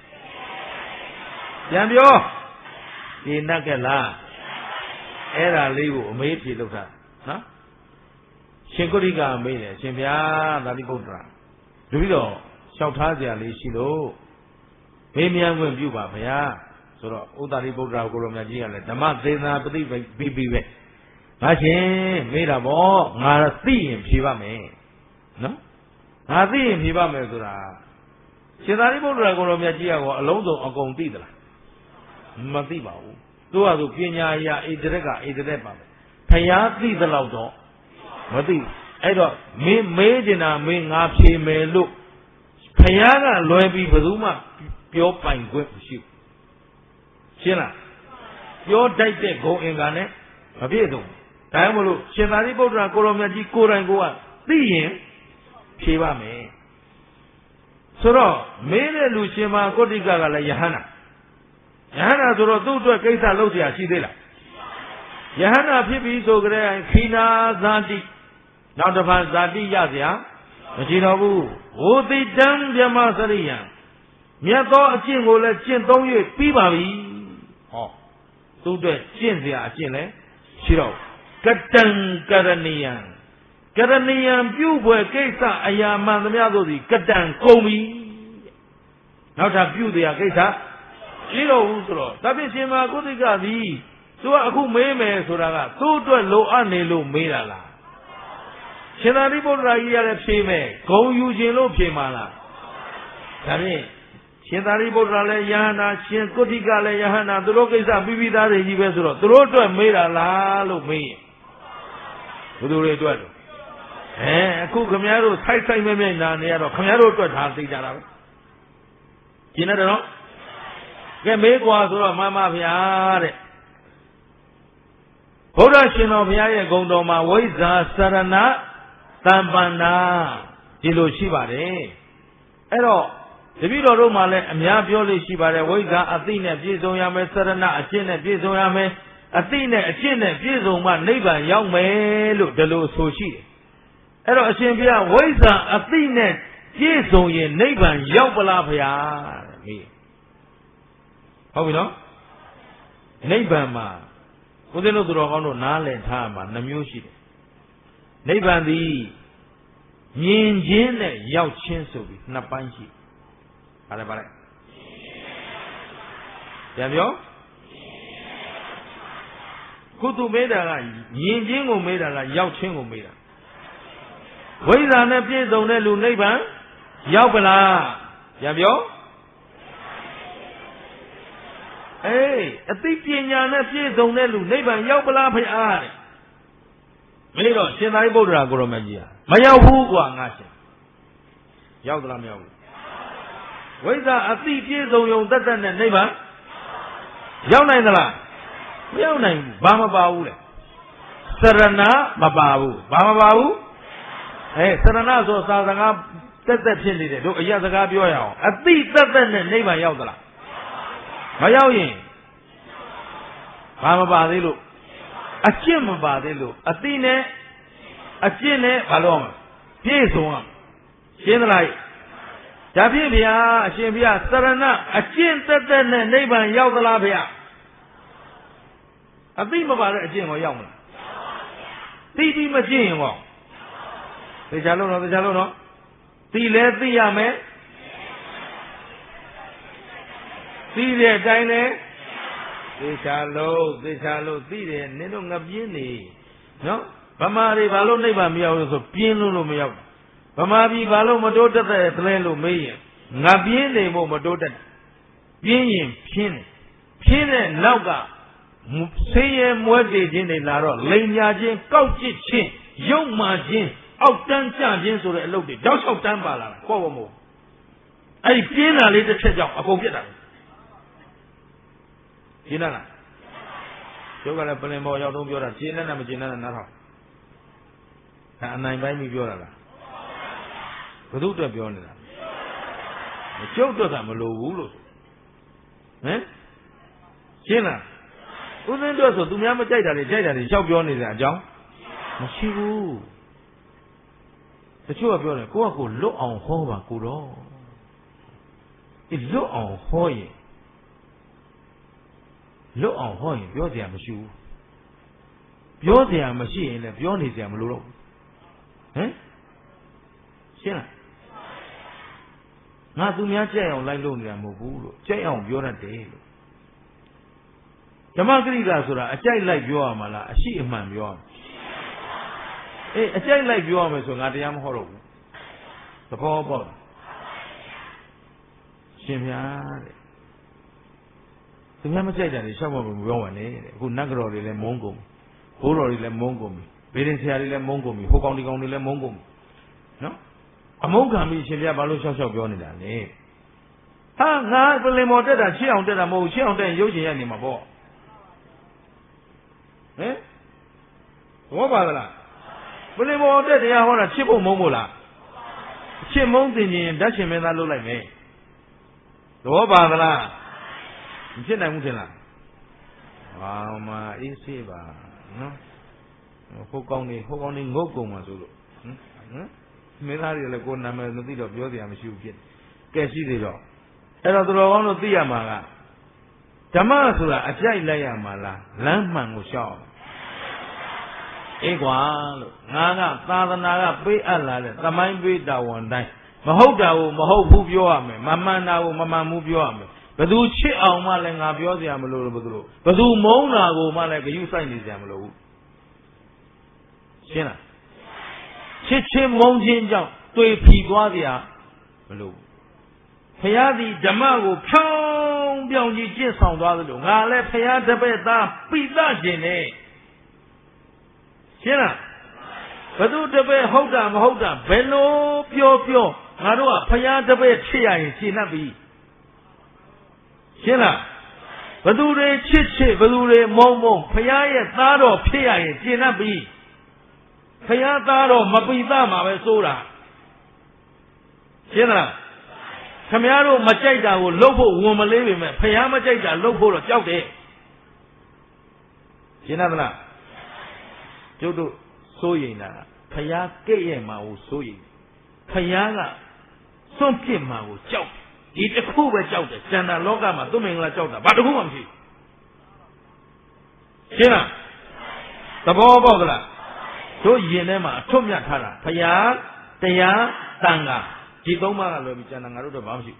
ပြန်ပြောဒီနက်ကလားအဲ့ဒါလေးကိုအမေးဖြေလုပ်တာနော်ရှင်ကုဋ္ဌိကအမေးတယ်ရှင်ဗျာသာရိပုတ္တရာတပည့်တော်လျှောက်ထားကြလေးရှိလို့မေးမြန်းခွင့်ပြုပါဗျာဆိုတော့ဥသာရိပုတ္တရာကိုလိုမြတ်ကြီးကလည်းဓမ္မသေနာပฏิပြီးပဲငါရှင်မေးတာပေါ့ငါသိရင်ဖြေပါမယ်နော်ငါသိရင်ဖြေပါမယ်ဆိုတာရှင်သာရိပုတ္တရာကိုလိုမြတ်ကြီးကအလုံးစုံအကုန်သိသလားမသိပါဘူးသူကဆိုပညာရာဣတရက်ကဣတရက်ပါပဲဖျားသိသလောက်တော့မသိအဲ့တော့မင်းမေးကျင်တာမင်းငါဖြေမယ်လို့ဖျားကလွယ်ပြီးဘယ်သူမှပြောပိုင်ခွင့်မရှိဘူးရှင်းလားပြောတတ်တဲ့ဂုဏ်အင်္ဂါနဲ့မပြည့်စုံဒါမှမဟုတ်ရှင်သာရိပုတ္တရာကိုရောမြတ်ကြီးကိုယ်တိုင်ကိုကသိရင်ဖြေပါမယ်ဆိုတော့မေးတဲ့လူရှင်မကုဋ္ဌိကကလည်းယဟန္တာဆိုတော့သူ့အတွက်ကိစ္စလုပ်เสียရှိသေးလားယဟန္တာဖြစ်ပြီးဆိုကြတဲ့ခိနာဇာတိနောက်တစ်ဖန်ဇာတိရเสียမရှိတော့ဘူးဝိသိတံဗြဟ္မစရိယံမြတ်သောအကျင့်ကိုလည်းကျင့်သုံး၍ပြီးပါပြီဟောသူ့အတွက်ကျင့်เสียအကျင့်လည်းရှိတော့ကတံကရဏီယံကရဏီယံပြုဖွယ်ကိစ္စအရာမှန်သမျှတို့သည်ကတံကုန်ပြီနောက်ထပ်ပြုเสียကိစ္စရှိတော့ဘူးဆိုတော့သဗ္ဗရှင်မကုသိကသည်သူကအခုမေးမယ်ဆိုတာကသူ့အတွက်လိုအပ်နေလို့မေးတာလားရှင်သာရိပုတ္တရာကြီးရတဲ့ဖြေမယ်ဂုံယူခြင်းလို့ဖြေမှာလားဒါဖြင့်ရှင်သာရိပုတ္တရာလည်းယဟန္တာရှင်ကုဋ္ဌိကလည်းယဟန္တာသူတို့ကိစ္စပြီးပြီးသားတွေကြီးပဲဆိုတော့သူတို့အတွက်မေးတာလားလို့မေးရင်ဘယ်သူတွေအတွက်လဲအခုခမည်းတော်ဆိုက်မဲ့နာနေရတော့ခမည်းတော်အတွက်ထားသိကြတာပဲကျင်တယ်နော်ကဲမေးကွာဆိုတော့မှန်ပါဗျာတဲ့ဘုရားရှင်တော်ဘုရားရဲ့ဂုဏ်တော်မှာဝိဇ္ဇာစရဏတမ္ပန္နာဒီလိုရှိပါတယ်အဲ့တော့တပည့်တော်တို့မှလည်းအများပြောလို့ရှိပါတယ်ဝိဇ္ဇာအသိနဲ့ပြည့်စုံရမယ်စရဏအကျင့်နဲ့ပြည့်စုံရမယ်အသိနဲ့အကျင့်နဲ့ပြည့်စုံမှနိဗ္ဗာန်ရောက်မယ်လို့ဒီလိုဆိုရှိတယ်အဲ့တော့အရှင်ဘုရားဝိဇ္ဇာအသိနဲ့ပြည့်စုံရင်နိဗ္ဗာန်ရောက်ပလားဗျာတဲ့မေးဟုတ်ပြီနော်နိဗ္ဗာန်မှာဘုရားတို့သူတော်ကောင်းတို့နားလည်ထားမှာနှမျိုးရှိတယ်နိဗ္ဗာန်သည်မြင်ခြင်းနဲ့ရောက်ခြင်းဆိုပြီးနှစ်ပိုင်းရှိတယ်ပါလဲပြန်ပြောခုသူမေးတာကမြင်ခြင်းကိုမေးတာလားရောက်ခြင်းကိုမေးတာဝိဇ္ဇာနဲ့ပြည့်စုံတဲ့လူနိဗ္ဗာန်ရောက်ပလားပြန်ပြောအသိပညာနဲ့ပြည့်စုံတဲ့လူနိဗ္ဗာန်ရောက်ပလားဖေအားတဲ့မေးတော့ရှင်သာရိပုတ္တရာကိုရောမကြီးမရောက်ဘူးကွာငါရှင်ရောက်သလားမရောက်ဘူးဝိဇ္ဇာအသိပြည့်စုံုံတတ်တဲ့နိဗ္ဗာန်ရောက်နိုင်သလားမရောက်နိုင်ဘူးဘာမပါဘူးလေစရဏမပါဘူးဘာမပါဘူးစရဏဆိုသာသနာတက်ဖြစ်နေတယ်တို့အရာစကားပြောရအောင်အသိတတ်တဲ့နိဗ္ဗာန်ရောက်သလားမရောက်ရင်ဘာမပါသေးလို့အကျင့်မပါသေးလို့အသိနဲ့အကျင့်နဲ့ဘာလို့ပြည့်စုံအောင်ရှင်းသလားဒါဖြင့်ဗျာအရှင်ဘုရားစရဏအကျင့်သက်သက်နဲ့နိဗ္ဗာန်ရောက်သလားဗျာအသိမပါတဲ့အကျင့်ကိုရောက်မလားသိပြီးမကျင့်ရင်ပေါ့သိချလို့တော့သိချလို့တော့သိလဲသိရမယ်သိတဲ့အတိုင်းလဲသေချာလို့သိတယ်နင်တို့ငပြင်းနေနော်ဗမာတွေဘာလို့နိဗ္ဗာန်မရောက်လို့ဆိုပြင်းလို့မရောက်ဗမာပြည်ဘာလို့မတိုးတက်တဲ့သလဲလို့မေးရင်ငပြင်းနေဖို့မတိုးတက်ပြင်းရင်ဖြင်းတဲ့နောက်ကဆင်းရဲမွဲတေခြင်းတွေလာတော့လိန်ညာခြင်းကောက်ကျစ်ခြင်းရုပ်မာခြင်းအောက်တန်းကျခြင်းဆိုတဲ့အလုပ်တွေတောက်လျှောက်တန်းပါလာတာကော့မို့အဲ့ဒီပြင်းတာလေးတစ်ချက်ကြောင့်အကုန်ပြတ်တာရှင်းလားပြောကလည်းပလင်ပေါ်ရောက်တော့ပြောတာရှင်းနဲ့မရှင်းနဲ့နားထောင်ဒါအနိုင်ပိုင်းပြီးပြောတာလားဘု து အတွက်ပြောနေတာကျုပ်တော့ကမလိုဘူးလို့ဟမ်ရှင်းလားဦးစင်းတို့ဆိုသူများမကြိုက်တာတွေလျှောက်ပြောနေတဲ့အကြောင်းမရှိဘူးတချို့ကပြောတယ်ကိုကကိုလွတ်အောင်ဟောပါကိုတော့လွတ်အောင်ဟောရင်ပြောစရာမရှိဘူးပြောစရာမရှိရင်လည်းပြောနေစရာမလိုတော့ဘူးဟမ်ရှင်းလားငါသူများကြက်အောင်လိုက်လို့နေတာမဟုတ်ဘူးလို့ကြက်အောင်ပြောတတ်တယ်လို့ဓမ္မဂရိကဆိုတာအကြိုက်လိုက်ပြောရမှာလားအရှိအမှန်ပြောရမှာအကြိုက်လိုက်ပြောရမယ်ဆိုငါတရားမဟောတော့ဘူးသဘောပေါက်ရှင်ဗျာတဲ့သူများမကြိုက်တာတွေရှောက်မပြောပါနဲ့တဲ့အခုနတ်ကတော်တွေလည်းမုန်းကုန်ဘိုးတော်တွေလည်းမုန်းကုန်ပြီဗေဒင်ဆရာတွေလည်းမုန်းကုန်ပြီဟိုကောင်ဒီကောင်တွေလည်းမုန်းကုန်ပြီနော်အမုန်းခံပြီးရှင်ဗျာဘာလို့ရှောက်ပြောနေတာလဲဟာငါပလင်မော်တက်တာချစ်အောင်တက်တာမဟုတ်ချစ်အောင်တက်ရင်ရုပ်ရှင်ရနေမှာပေါ့ဟမ်ဘောပါလားပလင်မော်တက်တရားဟောတာချစ်ဖို့မုန်းဖို့လားချစ်မုန်းတင်ရင်ဓာတ်ရှင်မင်းသားလုပ်လိုက်မယ်သဘောပါသလားမဖြစ်နိုင်ဘူးထင်လားဘာမှအေးဆေးပါနော်ဟိုကောင်းနေငုတ်ကုန်မှာဆိုလို့မင်းသားတွေလည်းကိုယ်နာမည်မသိတော့ပြောစရာမရှိဘူးဖြစ်ကဲရှိသေးတော့အဲ့တော့သူတော်ကောင်းတို့သိရမှာကဓမ္မဆိုတာအကြိုက်လိုက်ရမှာလားလမ်းမှန်ကိုရှောက်အေးကွာလို့ငါကသာသနာကပေးအပ်လာတဲ့သမိုင်းပေးတာဝန်တိုင်းမဟုတ်တာကိုမဟုတ်ဘူးပြောရမယ်မမှန်တာကိုမမှန်ဘူးပြောရမယ်ဘယ်သူချစ်အောင်မှလည်းငါပြောစရာမလိုဘူးဘယ်သူမုန်းတာကိုမှလည်းဂရုစိုက်နေစရာမလိုဘူးရှင်းလားချစ်ချင်းမုန်းချင်းကြောင့်တွေ့ဖီသွားစရာမလိုဘူးဖရာသည်ဓမ္မကိုဖြောင်းပြောင်းကြီးကျင့်ဆောင်သွားသလိုငါလည်းဖရာတပည့်သားပိသခြင်းနဲ့ရှင်းလားဘသူတပည့်ဟုတ်တာမဟုတ်တာဘယ်လိုပြောငါတို့ကဖရာတပည့်ဖြစ်ရရင်ရှင်းတတ်ပြီရှင်းလားဘသူတွေချစ်ဘသူတွေမုန်းဖရာရဲ့သားတော်ဖြစ်ရရင်ရှင်းတတ်ပြီဖရာသားတော်မပိသမှာပဲစိုးတာရှင်းလားခမည်းတော်မကြိုက်တာကိုလှုပ်ဖို့ဝန်မလေးပေမဲ့ဖယားမကြိုက်တာလှုပ်ဖို့တော့ကြောက်တယ်ရှင်းသလားကျုပ်တို့စိုးရိမ်တာဖယားကဲ့ရဲ့မှာကိုစိုးရိမ်ဖယားကစွန့်ပစ်မှာကိုကြောက်ဒီတစ်ခုပဲကြောက်တယ်ကျန်တာလောကမှာသူ့မင်္ဂလာကြောက်တာဘာတစ်ခုမှမရှိရှင်းလားသဘောပေါက်သလားတို့ယင်ထဲမှာအထွတ်မြတ်ထားတာဖယားတရားတန်ခါဒီသုံးပါးကလွယ်ပြီးကျန်တာငါတို့တော့ဘာမှမရှိ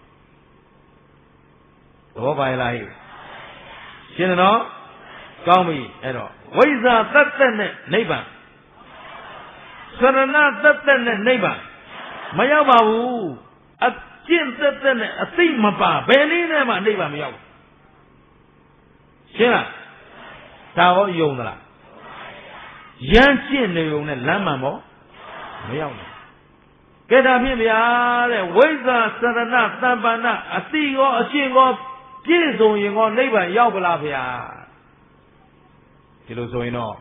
ဘူးသဘောပါရဲ့လားဟဲ့ရှင်းတယ်နော်ကောင်းပြီအဲ့တော့ဝိဇ္ဇာတတ်တဲ့နဲ့နိဗ္ဗာန်သရဏတတ်တဲ့နဲ့နိဗ္ဗာန်မရောက်ပါဘူးအကျင့်တတ်တဲ့နဲ့အသိမပါဘယ်နည်းနဲ့မှနိဗ္ဗာန်မရောက်ဘူးရှင်းလားဒါဟောယုံသလားရမ်းကျင့်နေုံနဲ့လမ်းမှန်ပေါ့မရောက်ဘူးကဲဒါဖြင့်ဗျာတဲ့ဝိဇ္ဇာစရဏသံပါဏအတိရောအရှင်းရောပြည့်စုံရင်ရောနိဗ္ဗာန်ရောက်ပလားဗျာဒီလိုဆိုရင်တော့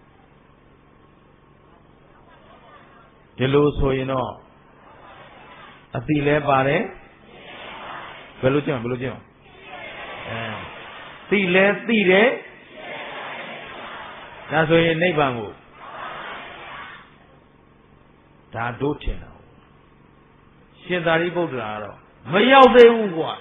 အတိလဲပါတယ်ဘယ်လိုကျင့်တိလဲသိတယ်ဒါဆိုရင်နိဗ္ဗာန်ကိုဒါတို့ထင်တာရှင်သာရိပုတ္တရာကတော့မရောက်သေးဘူးကွာ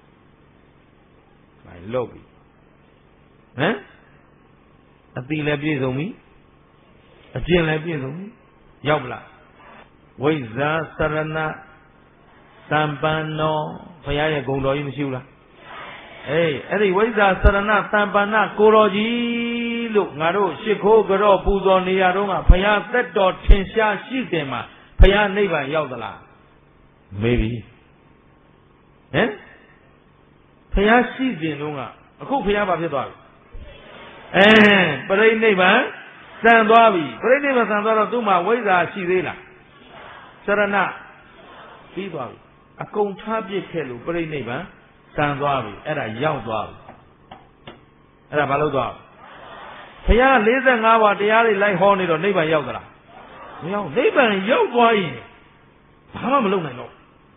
။ဘာလို့ပြီ။ဟမ်အတိလည်းပြည့်စုံပြီအကျင့်လည်းပြည့်စုံပြီရောက်ပလားဝိဇ္ဇာစရဏသံပန္နောဘုရားရဲ့ဂုဏ်တော်ကြီးမရှိဘူးလားအေးအဲ့ဒီဝိဇ္ဇာစရဏသံပန္နကိုတော်ကြီးလို့ငါတို့ရှ िख ိုးကြောပူဇော်နေရတော့ကဘုရားသက်တော်ထင်ရှားရှိတယ်မှာဘုရားနိဗ္ဗာန်ရောက်သလားမေးပြီဟမ်ဘုရားရှိစဉ်တုန်းကအခုဘုရားဘာဖြစ်သွားပြီပရိနိဗ္ဗာန်စံသွားပြီပရိနိဗ္ဗာန်စံသွားတော့သူ့မှာဝိဇ္ဇာရှိသေးလားစရဏပြီးသွားပြီအကုန်ထားပြစ်ခဲ့လို့ပရိနိဗ္ဗာန်စံသွားပြီအဲ့ဒါရောက်သွားပြီအဲ့ဒါဘာလို့သွားဘုရား45ပါးတရားတွေလိုက်ဟောနေတော့နိဗ္ဗာန်ရောက်သလားမရောက်နိဗ္ဗာန်ရောက်သွားရင်ဘာမှမလုပ်နိုင်တော့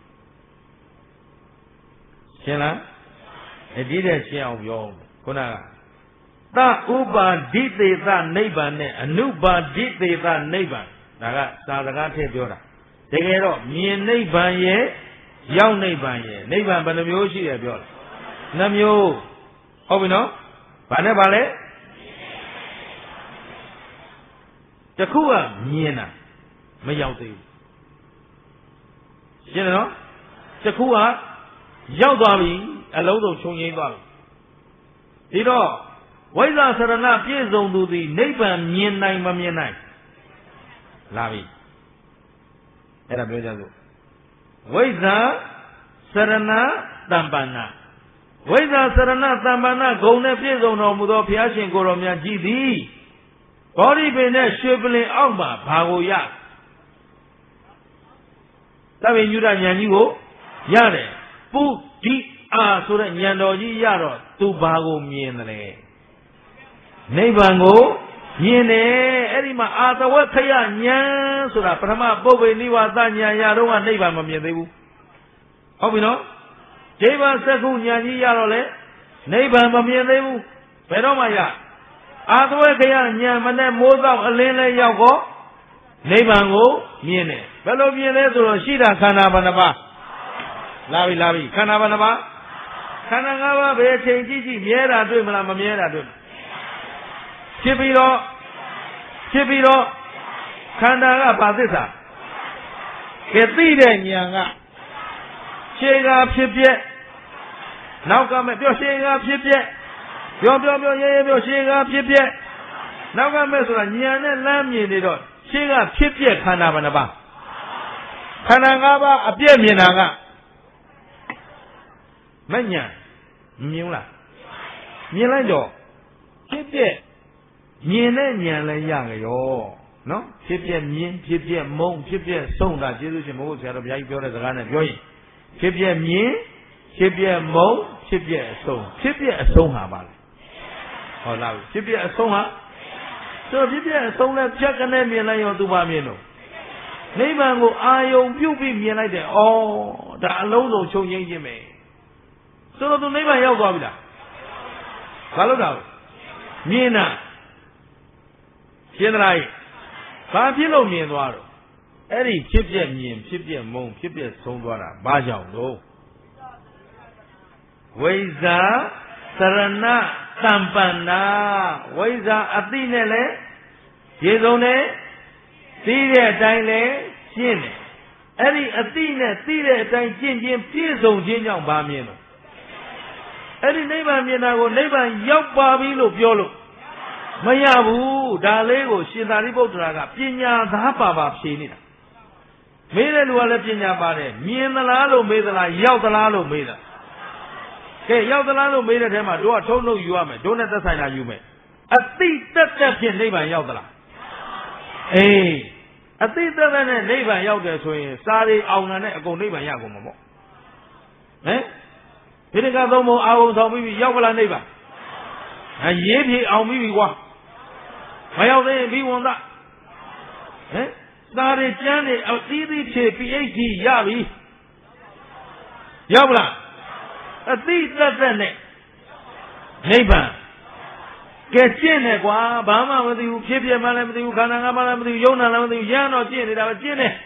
ရှင်းလားဒီတဲ့ရှင်းအောင်ပြောခုနကသဥပါဒိသေသနိဗ္ဗာန်နဲ့အနုပါဒိသေသနိဗ္ဗာန်ဒါကသာစကားထည့်ပြောတာတကယ်တော့မြင်နိဗ္ဗာန်ရဲ့ရောက်နိဗ္ဗာန်ရဲ့နိဗ္ဗာန်ဘယ်နှမျိုးရှိတယ်ပြောလားနှမျိုးဟုတ်ပြီနော်ဘာနဲ့ဘာလဲတခုကမြင်တာမရောက်သေးဘူးရှင်းတယ်နော်တခုကရောက်သွားပြီအလုံးစုံခြုံငိမ့်သွားပြီဒီတော့ဝိဇ္ဇာစရဏပြည့်စုံသူသည်နိဗ္ဗာန်မြင်နိုင်မမြင်နိုင်လာပြီအဲ့ဒါပြောကြစို့ဝိဇ္ဇာစရဏတမ္ပန္နဝိဇ္ဇာစရဏတမ္ပန္နဂုဏ်နဲ့ပြည့်စုံတော်မူသောဘုရားရှင်ကိုယ်တော်မြတ်ကြီးသည်ဘောဓိပင်နဲ့ရွှေပလင်အောက်မှာဘာကိုရသဗ္ဗညုတဉာဏ်ကြီးကိုရတယ်ပုဒိအာဆိုတဲ့ဉာဏ်တော်ကြီးရတော့သူဘာကိုမြင်တယ်နိဗ္ဗာန်ကိုမြင်တယ်အဲ့ဒီမှာအာတဝက္ခယဉာဏ်ဆိုတာပထမပုပ္ပေနိဝါဒဉာဏ်ရတော့ကနိဗ္ဗာန်မမြင်သေးဘူးဟုတ်ပြီနော်ဒိဗ္ဗစက္ခုဉာဏ်ကြီးရတော့လေနိဗ္ဗာန်မမြင်သေးဘူးဘယ်တော့မှရအာသဝေခရညာမနဲ့မိုးတော့အလင်းလဲရောက်တော့နိဗ္ဗာန်ကိုမြင်တယ်ဘယ်လိုမြင်လဲဆိုတော့ရှိတာခန္ဓာဘယ်နှပါလာပြီခန္ဓာဘယ်နှပါခန္ဓာ၅ပါးပဲအချိန်ကြည့်မြဲတာတွေ့မလားမမြဲတာတွေ့ဖြစ်ပြီးတော့ခန္ဓာကဘာသစ္စာကဲသိတဲ့ဉာဏ်ကရှေးကဖြစ်ပြက်နောက်ကမဲ့ပြောရှေးကဖြစ်ပြက်ပြောရဲပြောရှေးကဖြစ်ပြက်နောက်ကမဲ့ဆိုတာဉာဏ်နဲ့လမ်းမြင်နေတော့ရှေးကဖြစ်ပြက်ခန္ဓာဘယ်နှပါခန္ဓာ၅ပါးအပြည့်မြင်တာကမဉဏ်မြင်လားမြင်လိုက်တော့ဖြစ်ပြက်မြင်တဲ့ဉာဏ်လည်းရကြရောနော်ဖြစ်ပြက်မြင်ဖြစ်ပြက်မုံဖြစ်ပြက်ဆုံးတာကျေးဇူးရှင်မို့ဆရာတော်ဘုရားကြီးပြောတဲ့စကားနဲ့ပြောရင်ဖြစ်ပြက်မြင်ဖြစ်ပြက်မုံဖြစ်ပြက်အဆုံးဖြစ်ပြက်အဆုံးဟာပါလေဟောလားဖြစ်ပြက်အဆုံးဟာဆိုဖြစ်ပြက်အဆုံးနဲ့ဖြတ်ကနေမြင်လိုက်ရောသူပါမြင်တော့နိဗ္ဗာန်ကိုအာယုံပြုတ်ပြီးမြင်လိုက်တယ်ဩဒါအလုံးစုံချုပ်ငိမ့်ခြင်းပဲဆိုတော့သူနိဗ္ဗာန်ရောက်သွားပြီလားဘာလို့တော့မြင်တာရှင်းသလားဘာဖြစ်လို့မြင်သွားတော့အဲ့ဒီဖြစ်ပြက်မြင်ဖြစ်ပြက်မုံဖြစ်ပြက်ဆုံးသွားတာဘာကြောင့်လို့ဝိဇ္ဇာသရဏတံပန္နာဝိဇ္ဇာအတိနဲ့လဲရေစုံနဲ့သိတဲ့အတိုင်းလဲရှင်းတယ်အဲ့ဒီအတိနဲ့သိတဲ့အတိုင်းရှင်းချင်းပြည့်စုံခြင်းကြောင့်ဘာမြင်လို့အဲ့ဒီနိဗ္ဗာန်မြင်တာကိုနိဗ္ဗာန်ရောက်ပါပြီလို့ပြောလို့မရဘူးဒါလေးကိုရှင်သာရိပုတ္တရာကပညာသားပါဖြေနေတာမေးတဲ့လူကလည်းပညာပါတယ်မြင်သလားလို့မေးသလားရောက်သလားလို့မေးတာကဲရောက်သလားလို့မေးတဲ့ထဲမှာတို့ကထုံးလို့ယူရမယ်တို့နဲ့သက်ဆိုင်တာယူမယ်အတိတက်ဖြင့်နိဗ္ဗာန်ရောက်သလားအေးအတိတက်နဲ့နိဗ္ဗာန်ရောက်တယ်ဆိုရင်စာရီအောင်တာနဲ့အကုန်နိဗ္ဗာန်ရကုန်မှာပေါ့ဟမ်ဒီကသုံးပုံအာဝုံဆောင်ပြီးရောက်လာနိဗ္ဗာန်ရေးပြေအောင်ပြီကွာမရောက်သေးရင်ပြီးဝန်သားဟမ်စာရီကျမ်းနေအသီးသီးဖြေ PhD ရပြီရောက်လားအတိသက်နဲ့နိဗ္ဗာန်ကဲကျင့်တယ်ကွာဘာမှမသိဘူးဖြစ်ပြမှလည်းမသိဘူးခန္ဓာငါးပါးလည်းမသိဘူးယုံနာလည်းမသိဘူးရမ်းတော့ကျင့်နေတာပဲကျင့်တယ်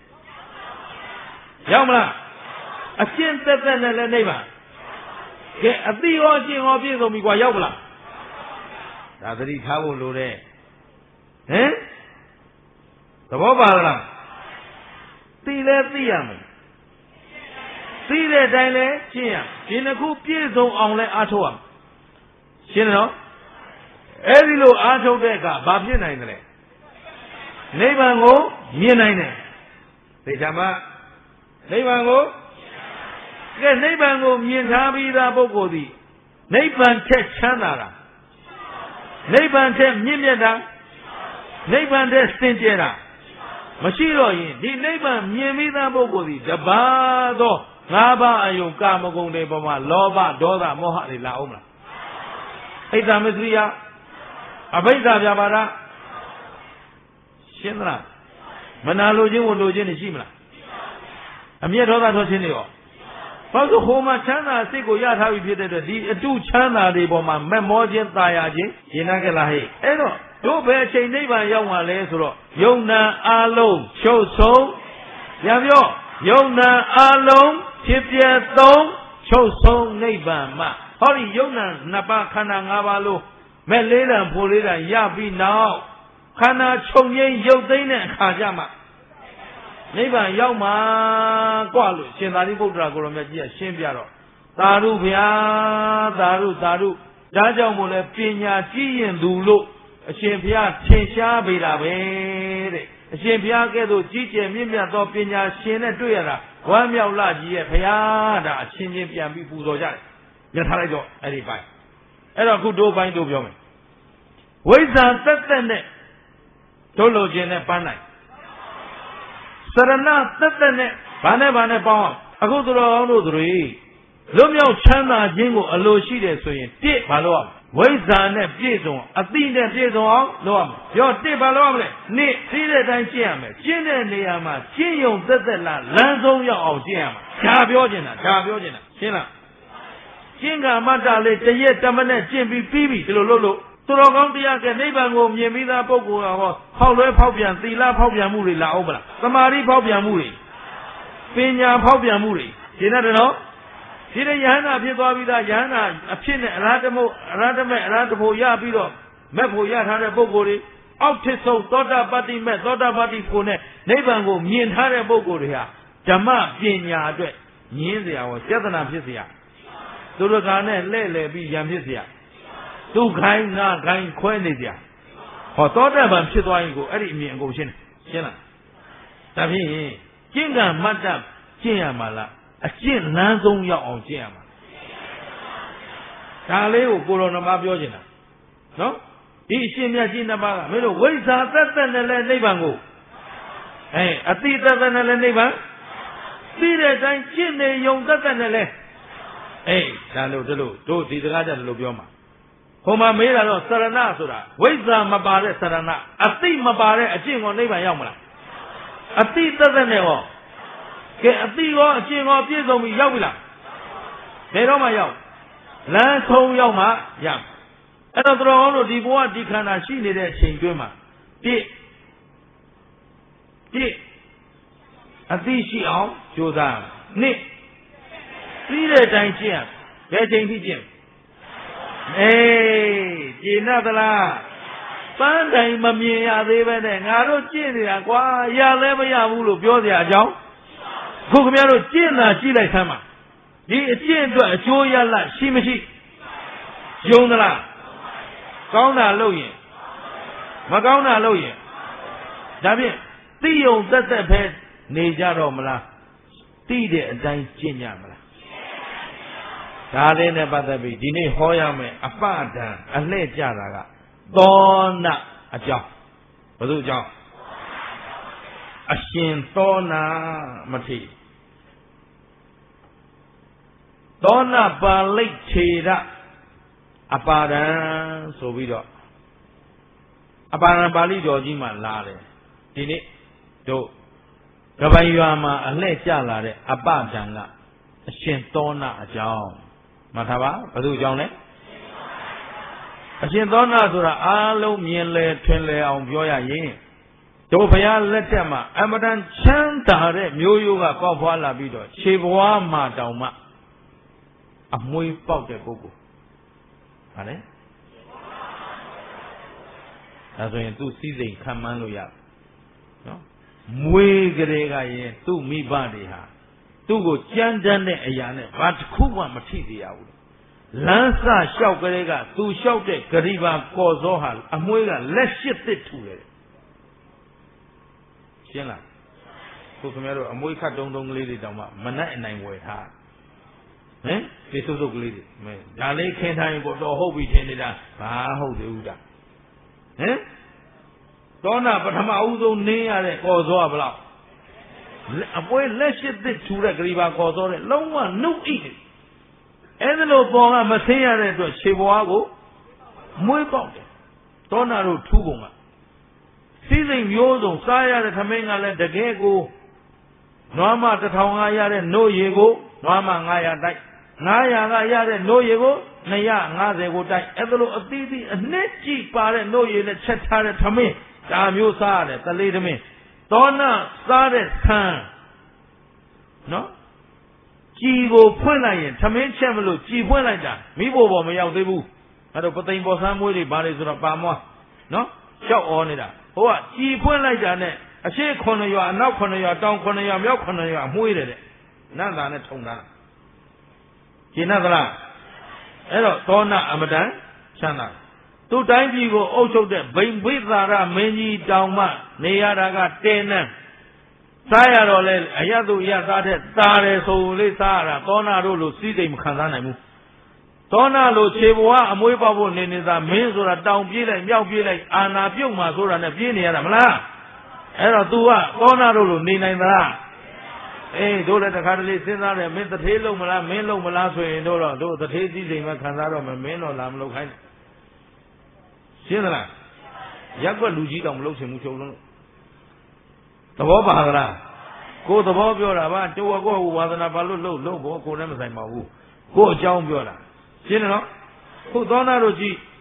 ရောက်မလားအကျင့်သက်နဲ့လည်းနိဗ္ဗာန်ကဲအတိရောအကျင့်ရောပြည့်စုံပြီကွာရောက်မလားဒါသတိထားဖို့လိုတဲ့ဟမ်သဘောပါလားသိလဲသိရမယ်သိတဲ့အတိုင်းလဲရှင်းရဒီနှစ်ခုပြည့်စုံအောင်လဲအားထုတ်ရရှင်းတယ်နော်အဲ့ဒီလိုအားထုတ်တဲ့အခါဘာဖြစ်နိုင်တယ်လဲနိဗ္ဗာန်ကိုမြင်နိုင်တယ်သိကြမှာနိဗ္ဗာန်ကိုကဲနိဗ္ဗာန်ကိုမြင်ထားပြီးသားပုဂ္ဂိုလ်သည်နိဗ္ဗာန်ထက်ချမ်းသာတာနိဗ္ဗာန်ထက်မြင့်မြတ်တာနိဗ္ဗာန်ထက်စင်ကြယ်တာမရှိတော့ရင်ဒီနိဗ္ဗာန်မြင်ပြီးသားပုဂ္ဂိုလ်သည်တပါးသောငါးပါးအယုံကာမဂုဏ်တွေပေါ်မှာလောဘဒေါသမောဟတွေလာအောင်မလားအိတ်တမစ္စရိယအဘိဓါပြပါဒရှင်းသလားမနာလိုခြင်းဝန်လိုခြင်းတွေရှိမလားအမျက်ဒေါသထွက်ခြင်းတွေရောဘာလို့ဟိုမှာချမ်းသာစိတ်ကိုရထားပြီဖြစ်တဲ့အတွက်ဒီအတုချမ်းသာတွေပေါ်မှာမက်မောခြင်းตายခြင်းရှင်းနာကြလားဟဲ့အဲ့တော့တို့ဘယ်အချိန်နိဗ္ဗာန်ရောက်မှာလဲဆိုတော့ယုံနာအလုံးချုပ်ဆုံးပြန်ပြောယုံနာအလုံးဖြစ်ပြသုံးချုပ်ဆုံးနိဗ္ဗာန်မှာဟောဒီယုံနာနှစ်ပါးခန္ဓာ၅ပါးလို့မဲ့လေးတန်ဖို့လေးတန်ရပြီးနောက်ခန္ဓာချုပ်ငိမ့်ရုပ်သိမ်းတဲ့အခါကျမှနိဗ္ဗာန်ရောက်မှာกว่าလို့ရှင်သာရိပုတ္တရာကိုရောမြတ်ကြီးကရှင်းပြတော့သာဓုဗျာသာဓုသာဓုဒါကြောင့်မို့လဲပညာကြီးရင်သူလို့အရှင်ဘုရားထင်ရှားပေတာပဲတဲ့အရှင်ဘုရားကဲ့သို့ကြီးကျယ်မြင့်မြတ်သောပညာရှင်နဲ့တွေ့ရတာဝမ်းမြောက်လာကြီးရဲ့ဘုရားဒါအချင်းချင်းပြန်ပြီးပူဇော်ကြတယ်ညထားလိုက်တော့အဲ့ဒီပိုင်းအဲ့တော့ခုတို့ပိုင်းတို့ပြောမယ်ဝိဇ္ဇာသက်သက်နဲ့တို့လိုခြင်းနဲ့ပန်းနိုင်စရဏသက်သက်နဲ့ဘာနဲ့ပေါင်းအောင်အခုသူတော်ကောင်းတို့တွေလွတ်မြောက်ချမ်းသာခြင်းကိုအလိုရှိတယ်ဆိုရင်တစ်ဘာလို့အောင်ဝိဇ္ဇာနဲ့ပြည့်စုံအတိနဲ့ပြည့်စုံအောင်လုပ်ရမယ်ပြောတစ်ဘာလို့ရမလဲနှစ်သိတဲ့အတိုင်းကျင့်ရမယ်ကျင့်တဲ့နေရာမှာကျင့်ယုံသက်သက်လားလမ်းဆုံးရောက်အောင်ကျင့်ရမှာဒါပြောချင်တာရှင်းလားကျင့်ကမတ္တလေးတရက်တမနဲ့ကျင့်ပြီးပြီးပြီဒီလိုလုပ်လို့သူတော်ကောင်းတရားကနိဗ္ဗာန်ကိုမြင်ပြီးသားပုဂ္ဂိုလ်ကဟောဖောက်လွဲဖောက်ပြန်သီလဖောက်ပြန်မှုတွေလာအောင်မလားသမာဓိဖောက်ပြန်မှုတွေပညာဖောက်ပြန်မှုတွေရှင်းတယ်နော်ဒီတဲ့ယဟန္တာဖြစ်သွားပြီးသားယဟန္တာအဖြစ်နဲ့အရဟတဖို့ရပြီးတော့မက်ဖို့ရထားတဲ့ပုဂ္ဂိုလ်တွေအောက်ထစ်ဆုံးသောတာပတ္တိမက်သောတာပတ္တိဖို့နဲ့နိဗ္ဗာန်ကိုမြင်ထားတဲ့ပုဂ္ဂိုလ်တွေဟာဓမ္မပညာအတွက်ညင်းเสียဟောစေတနာဖြစ်เสียသူတို့ကနဲ့လှဲ့လေပြီးရံဖြစ်เสียသူခိုင်းငါခိုင်းခွဲနေเสียဟောသောတာပန်ဖြစ်သွားရင်ကိုအဲ့ဒီအမြင်အကုန်ရှင်းလားဒါဖြင့်ကျင့်ကံမှတ်တတ်ကျင့်ရမှာလားအကျင့်လမ်းဆုံးရောက်အောင်ကျင့်ရမှာဒါလေးကိုကိုရောနှမပြောချင်တာနော်ဒီအရှင်မြတ်ကြီးနှစ်ပါးကမင်းတို့ဝိဇ္ဇာသက်သက်နဲ့လည်းနိဗ္ဗာန်ကိုအတိသက်သက်နဲ့လည်းနိဗ္ဗာန်သိတဲ့အတိုင်းကျင့်နေယုံသက်သက်နဲ့လည်းဒါလို့တို့ဒီစကားကြတယ်လို့ပြောမှာဟိုမှာမေးတာတော့စရဏဆိုတာဝိဇ္ဇာမပါတဲ့စရဏအတိမပါတဲ့အကျင့်ကိုနိဗ္ဗာန်ရောက်မလားအတိသက်သက်နဲ့ဟောကဲအတိရောအကျင့်ရောပြည့်စုံပြီရောက်ပြီလားဘယ်တော့မှရောက်လမ်းဆုံးရောက်မှရအဲ့တော့တော်ကောင်းတို့ဒီဘဝဒီခန္ဓာရှိနေတဲ့အချိန်တွင်းမှာတိအတိရှိအောင်ကြိုးစားနှစ်ပြီးတဲ့အတိုင်းကျင့်ဘယ်ချိန်ထိကျင့်ကျေနပ်သလားပန်းတိုင်မမြင်ရသေးပဲနဲ့ငါတို့ကျင့်နေတာကွာရလည်းမရဘူးလို့ပြောစရာအကြောင်းခုခင်ဗျားတို့ကျင့်တာရှိလိုက်ဆမ်းပါဒီအကျင့်အတွက်အကျိုးရလဒ်ရှိမရှိယုံသလားကောင်းတာလုပ်ရင်မကောင်းတာလုပ်ရင်ဒါဖြင့်သိယုံသက်သက်ပဲနေကြတော့မလားသိတဲ့အတိုင်းကျင့်ကြမလားဒါလေးနဲ့ပတ်သက်ပြီးဒီနေ့ဟောရမယ်အပဒံအလှည့်ကြတာကသောဏအကြောင်းဘယ်သူအကြောင်းအရှင်သောဏမထေရသောဏပါဠိထေရအပါဒံဆိုပြီးတော့အပါဒံပါဠိတော်ကြီးမှာလာတယ်ဒီနေ့တို့ကပ္ပယွာမှာအလှည့်ကျလာတဲ့အပဒံကအရှင်သောဏအကြောင်းမှတ်ထားပါဘယ်သူအကြောင်းလဲအရှင်သောဏဆိုတာအားလုံးမြင်လဲထွင်လဲအောင်ပြောရရင်တို့ဘုရားလက်ထက်မှာအမတန်ချမ်းသာတဲ့မျိုးရိုးကပေါက်ဖွာလာပြီးတော့ခြေဘဝမှာတောင်မှအမွှေးပေါက်တဲ့ပုဂ္ဂိုလ်ဟာလေဒါဆိုရင်သူ့စည်းစိမ်ခံမှန်းလို့ရနော်မွေးကလေးကရင်သူ့မိဘတွေဟာသူ့ကိုကြမ်းတမ်းတဲ့အရာနဲ့ဘာတစ်ခုမှမထိသေးရဘူးလမ်းစလျှောက်ကလေးကသူလျှောက်တဲ့ဂရိဘာကော်စောဟာအမွှေးကလက်ရှိသစ်ထူတယ်ရှင်းလားခုခင်ဗျားတို့အမွှေးခတ်တုံးကလေးတွေတောင်မှမနှက်အနိုင်ဝယ်ထားဒီစုပ်ကလေးတွေမဲဒါလေးခင်းထားရင်ပေါ့တော့ဟုတ်ပြီထင်နေတာဘာဟုတ်သေးဘူးတာသောဏပထမအဦးဆုံးနင်းရတဲ့ကော်စောကဘလောက်အပွဲလက်ရှိသစ်ထူတဲ့ဂရိဘာကော်စောတဲ့လုံးဝနှုတ်ဣတယ်အဲ့ဒါလို့ပေါ်ကမဆင်းရတဲ့အတွက်ခြေဘွားကိုမွေးပေါက်တယ်သောဏတို့ထူးပုံကစီးစိမ်မျိုးစုံစားရတဲ့ထမင်းကလည်းတကယ်ကိုနွားမ1500ရတဲ့နို့ရည်ကိုနွားမ900တိုက်900ကရတဲ့နို့ရည်ကို250ကိုတိုက်အဲ့ဒါလို့အသီးသီးအနှစ်ကြည့်ပါတဲ့နို့ရည်နဲ့ချက်ထားတဲ့ထမင်းဒါမျိုးစားရတယ်တလေးသမင်းသောဏစားတဲ့ဆန်းနော်ကြည်ကိုဖွင့်လိုက်ရင်ထမင်းချက်မလို့ကြည်ဖွင့်လိုက်တာမိဖို့ပေါ်မရောက်သေးဘူးအဲ့တော့ပသိမ်ပေါ်ဆန်းမွေးတွေဘာတွေဆိုတော့ပါမွားနော်ရှောက်ဩနေတာဟိုကကြည်ဖွင့်လိုက်တာနဲ့အရှိ9ရွာအနောက်9ရွာတောင်9ရွာမြောက်9ရွာမွေးတယ်တဲ့နတ်သားနဲ့ထုံတာရှင်းသလားအဲ့တော့သောဏအမတန်ချမ်းသာသူတိုင်းပြည်ကိုအုပ်ချုပ်တဲ့ဗိမ်ဘိသာရမင်းကြီးတောင်မှနေရတာကတဲနန်းစားရတော့လေအရသူရသားတဲ့သားတယ်ဆိုလေးစားရတာသောဏတို့လိုစီးစိမ်မခံစားနိုင်ဘူးသောဏလိုခြေဘဝအမွေးပေါက်ဖို့နေနေတာမင်းဆိုတာတောင်ပြေးလိုက်မြောက်ပြေးလိုက်အာနာပြုတ်မှဆိုတာနဲ့ပြေးနေရတာမလားအဲ့တော့ तू ကသောဏတို့လိုနေနိုင်သလားတို့လည်းတခါတလေစဉ်းစားတယ်မင်းတထေးလုံးမလားမင်းလုံးမလားဆိုရင်တို့တထေးစည်းစိမ်မှခံစားတော့မင်းတော့လာမလုပ်ခိုင်းရှင်းသလားရက်ွက်လူကြီးတောင်မလုပ်ချင်ဘူးချုပ်လုံးသဘောပါသလားကိုယ်သဘောပြောတာပါကျိုးကိုဝါသနာဘာလို့လုံးဘောကိုယ်လည်းမဆိုင်ပါဘူးကိုယ်အကြောင်းပြောတာရှင်းတယ်နော်ခုသောနာတို့ကြည့်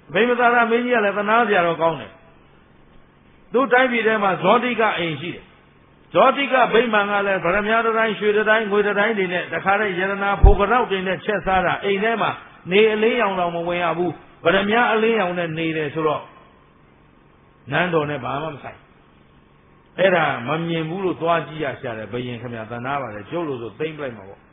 ဗိမသာရမင်းကြီးကလည်းသနာစရာတော့ကောင်းတယ်သူ့တိုင်းပြည်ထဲမှာဇောတိကအိမ်ရှိတယ်ဇောတိကဗိမာန်ကလည်းဗရမ ्या တိုင်းရွှေတိုင်းငွေတိုင်းတွေနဲ့တခါတည်းယရနာဖိုကရောက်တွေနဲ့ချက်စားတာအိမ်ထဲမှာနေအလင်းရောင်တော်မဝင်ရဘူးဗရမ ्या အလင်းရောင်နဲ့နေတယ်ဆိုတော့နန်းတော်နဲ့ဘာမှမဆိုင်အဲ့ဒါမမြင်ဘူးလို့သွားကြည့်ရရှာတယ်ဘယင်ခင်ဗျာသနာပါလေကျုပ်လို့ဆိုသိမ့်ပလိုက်မှာပေါ့ဟ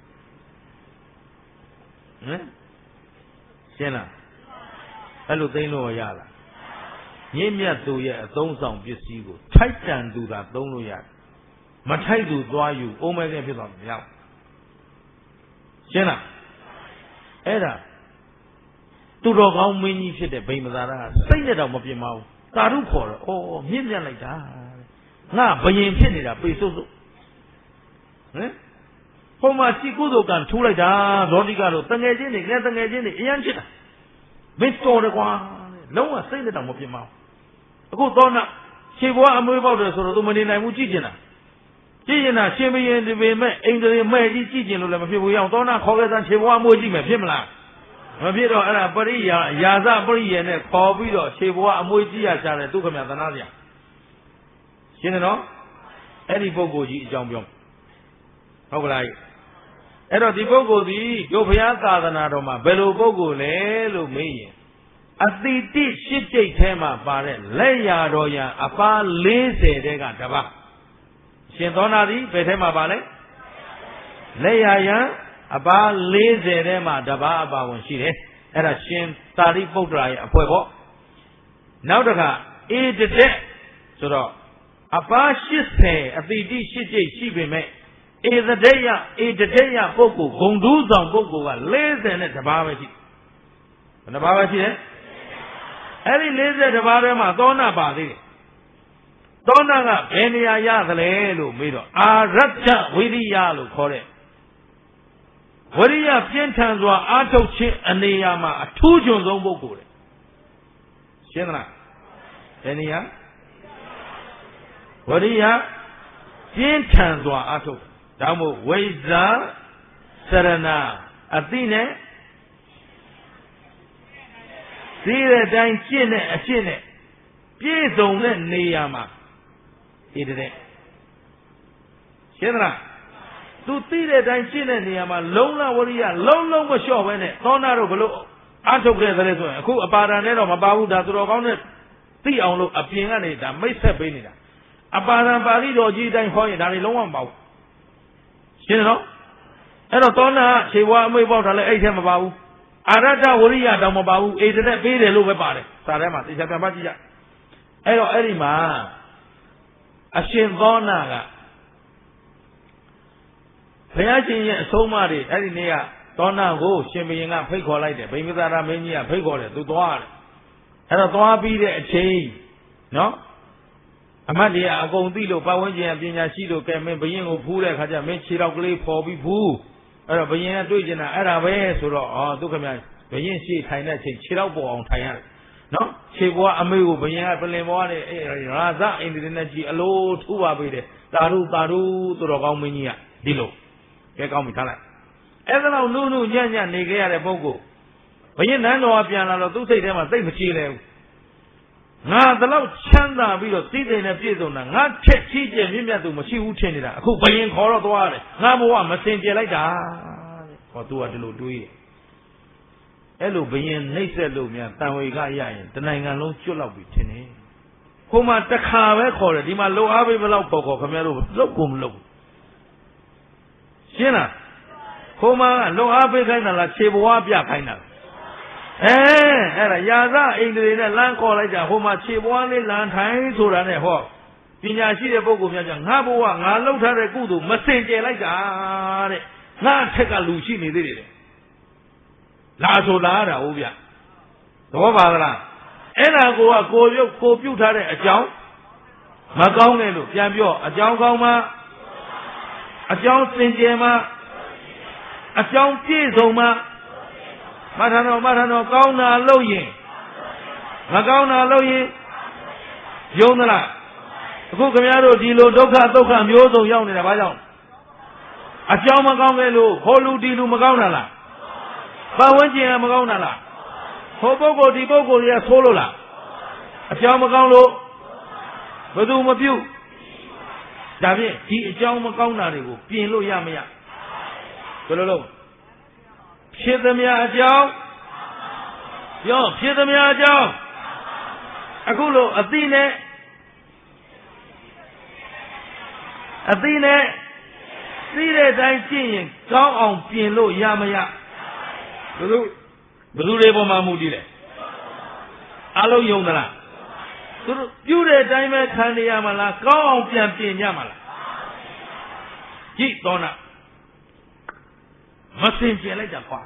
မ်ရှင်းလားအဲ့လိုသိမ့်လို့ရလားမြင့်မြတ်သူရဲ့အသုံးဆောင်ပစ္စည်းကိုထိုက်တန်သူသာသုံးလို့ရတယ်မထိုက်သူသွားယူအိုးမဲကင်းဖြစ်သွားမရဘူးရှင်းလားအဲ့ဒါသူတော်ကောင်းမင်းကြီးဖြစ်တဲ့ဗိမသာရကစိတ်နဲ့တော့မပြင်းမဘူးသာဓုခေါ်တော့ဩမြင့်မြတ်လိုက်တာငါဘယင်ဖြစ်နေတာပေစုပ်စုပ်ဟမ်ဟိုမှာစီကုသိုလ်ကံထူးလိုက်တာဇောတိကတော့တငယ်ချင်းတွေငယ်တငယ်ချင်းတွေအရန်ဖြစ်တာမင်းတော်တယ်ကွာလုံးဝစိတ်နဲ့တော့မပြင်းမဘူးအခုတော့နာခြေဘွားအမွေးပေါက်တယ်ဆိုတော့သူမနေနိုင်ဘူးကြည့်ကျင်တာရှင်ဘယင်ဒီပေမဲ့အိမ်တွေမဲ့ကြီးကြည့်ကျင်လို့လည်းမဖြစ်ဘူးရအောင်တော့နာခေါ်ခဲ့တဲ့ခြေဘွားအမွေးကြည့်မယ်ဖြစ်မလားမဖြစ်တော့အဲ့ဒါပရိယာယာဇပရိယေနဲ့ခေါ်ပြီးတော့ခြေဘွားအမွေးကြည့်ရရှာတယ်သူခမသနာစရာရှင်းတယ်နော်အဲ့ဒီပုဂ္ဂိုလ်ကြီးအကြောင်းပြောဟုတ်ကလားအဲ့တော့ဒီပုဂ္ဂိုလ်ဒီရုပ်ဘုရားသာသနာတော်မှာဘယ်လိုပုဂ္ဂိုလ်လဲလို့မေးရင်အတိတိရှစ်ကျိတ်ထဲမှာပါတဲ့လက်ရာတော်ရန်အပါ40တဲကတပါးရှင်သောနာသည်ဘယ်ထဲမှာပါလဲလက်ရာရန်အပါ40ထဲမှာတပါးအပါဝင်ရှိတယ်အဲ့ဒါရှင်သာရိပုတ္တရာရဲ့အဖွဲပေါ့နောက်တစ်ခါအေတတဲ့ဆိုတော့အပါ80အတိတိရှစ်ကျိတ်ရှိပေမဲ့ဧတတေယပုဂ္ဂိုလ်ဂုံတူးဆောင်ပုဂ္ဂိုလ်က40နဲ့တပါးပဲရှိဘယ်နှပါးပဲရှိလဲအဲ့ဒီ40တပါးထဲမှာသောနာပါသေးတယ်သောနာကဘယ်နေရာရသလဲလို့မေးတော့အာရတ္ထဝိရိယလို့ခေါ်တဲ့ဝိရိယပြင်းထန်စွာအာထုတ်ခြင်းအနေရာမှာအထူးကျွန်ဆုံးပုဂ္ဂိုလ်တဲ့ရှင်းသလားဘယ်နေရာဝရိယပြင်းထန်စွာအာထုတ်ဒါမို့ဝိဇ္ဇာစရဏအတိနဲ့သိတဲ့တိုင်းကျင့်တဲ့အကျင့်နဲ့ပြည့်စုံတဲ့နေရာမှာဣတတဲ့ရှင်းသလားသူသိတဲ့တိုင်းကျင့်တဲ့နေရာမှာလုံးလဝရိယလုံးမလျှော့ဘဲနဲ့သောနာတို့ဘလို့အာထုတ်ခဲ့တယ်ဆိုရင်အခုအပါဒံနဲ့တော့မပါဘူးဒါသူတော်ကောင်းနဲ့သိအောင်လို့အပြင်ကနေဒါမိတ်ဆက်ပေးနေတာအပါဒံပါဠိတော်ကြီးတိုင်းဟောရင်ဒါတွေလုံးဝမပါဘူးရှင်းနော်အဲ့တော့သောနာခြေဘွားအမိတ်ပေါက်တာလည်းအဲ့ထဲမပါဘူးအာရတ္တဝရိယတောင်မပါဘူးဧတတဲ့ပေးတယ်လို့ပဲပါတယ်စာထဲမှာသိချာပြန်မှကြည့်ကြအဲ့တော့အဲ့ဒီမှာအရှင်သောနာကဘုရားရှင်ရဲ့အဆုံးအမတွေအဲ့ဒီနေ့ကသောနာကိုရှင်ဘုရင်ကဖိတ်ခေါ်လိုက်တယ်ဗိမသာရမင်းကြီးကဖိတ်ခေါ်တယ်သူသွားတယ်အဲ့တော့သွားပြီးတဲ့အချိန်နော်အမတ်တွေကအကုန်သိလို့ပတ်ဝန်းကျင်ပညာရှိလို့ကဲမင်းဘုရင်ကိုဖူးတဲ့အခါကျမင်းခြေထောက်ကလေးဖော်ပြီးဖူးအဲ့တော့ဘုရင်ကတွေ့ကျင်တာအဲ့ဒါပဲဆိုတော့ဒုက္ခမြဘုရင်ရှိထိုင်တဲ့အချိန်ခြေထောက်ပေါ်အောင်ထိုင်ရတယ်နော်ခြေဘွားအမေကိုဘုရင်ကပလင်ဘွားနဲ့ရာဇအိန္ဒိနဲ့ကြည်အလိုထူပါပေးတယ်တာရုသူတော်ကောင်းမင်းကြီးကဒီလိုကဲကောင်းပြီထားလိုက်အဲ့ဒါတော့နုညံ့နေခဲ့ရတဲ့ပုဂ္ဂိုလ်ဘုရင်နန်းတော်ကပြန်လာတော့သူ့စိတ်ထဲမှာသိမချေလဲဘူးငါတလောက်ချမ်းသာပြီးတော့သိတဲ့နဲ့ပြည့်စုံတာငါထက်ကြီးကျယ်မြင့်မြတ်သူမရှိဘူးထင်နေတာအခုဘယင်ခေါ်တော့သွားတယ်ငါဘဝမစင်ကြယ်လိုက်တာဟောသူကဒီလိုတွေးတယ်အဲ့လိုဘယင်နှိမ့်ဆက်လို့များတန်ဝေကရရင်တနိုင်ငံလုံးကျွတ်လောက်ပြီထင်တယ်ခုမှတစ်ခါပဲခေါ်တယ်ဒီမှာလုံအားပေးဘယ်လောက်ခေါ်ခင်ဗျားတို့လောက်ကုန်မလောက်ရှင်းလားခုမှလုံအားပေးခိုင်းတာလားခြေဘဝပြခိုင်းတာအဲ့ဒါယာဇအိန္ဒြေနဲ့လမ်းခေါ်လိုက်ကြဟိုမှာခြေပွားလေးလမ်းထိုင်ဆိုတာနဲ့ဟောပညာရှိတဲ့ပုဂ္ဂိုလ်များကငါဘဝငါလှုပ်ထားတဲ့ကုသိုလ်မစင်ကြယ်လိုက်တာတဲ့ငါအထက်ကလူရှိနေသေးတယ်လာဆိုလာတာဟုတ်ဗျသဘောပါသလားအဲ့ဒါကိုပြုတ်ထားတဲ့အကြောင်းမကောင်းတယ်လို့ပြန်ပြောအကြောင်းကောင်းမှအကြောင်းစင်ကြယ်မှအကြောင်းပြည့်စုံမှမထတော်ကောင်းတာလုပ်ရင်မကောင်းတာလုပ်ရင်ယုံသလားအခုခင်ဗျားတို့ဒီလိုဒုက္ခမျိုးစုံရောက်နေတာဘာကြောင့်အကြောင်းမကောင်းခဲ့လို့ဟိုလူဒီလူမကောင်းတာလားပတ်ဝန်းကျင်ကမကောင်းတာလားဟိုပုဂ္ဂိုလ်ဒီပုဂ္ဂိုလ်တွေကဆိုးလို့လားအကြောင်းမကောင်းလို့ဘယ်သူမပြုဒါဖြင့်ဒီအကြောင်းမကောင်းတာတွေကိုပြင်လို့ရမရဘယ်လိုလုပ်ဖြစ်သမျှအကြောင်းပြောဖြစ်သမျှအကြောင်းအခုလို့အသိနဲ့သိတဲ့အတိုင်းကျင့်ရင်ကောင်းအောင်ပြင်လို့ရမရဘယ်သူတွေပေါ်မှာမူတည်လဲအလုံးယုံသလားသူတို့ပြုတဲ့အတိုင်းပဲခံရမှာလားကောင်းအောင်ပြန်ပြင်ကြမှာလားကြည့်တော့နာမစင်ကြယ်လိုက်တာကွာ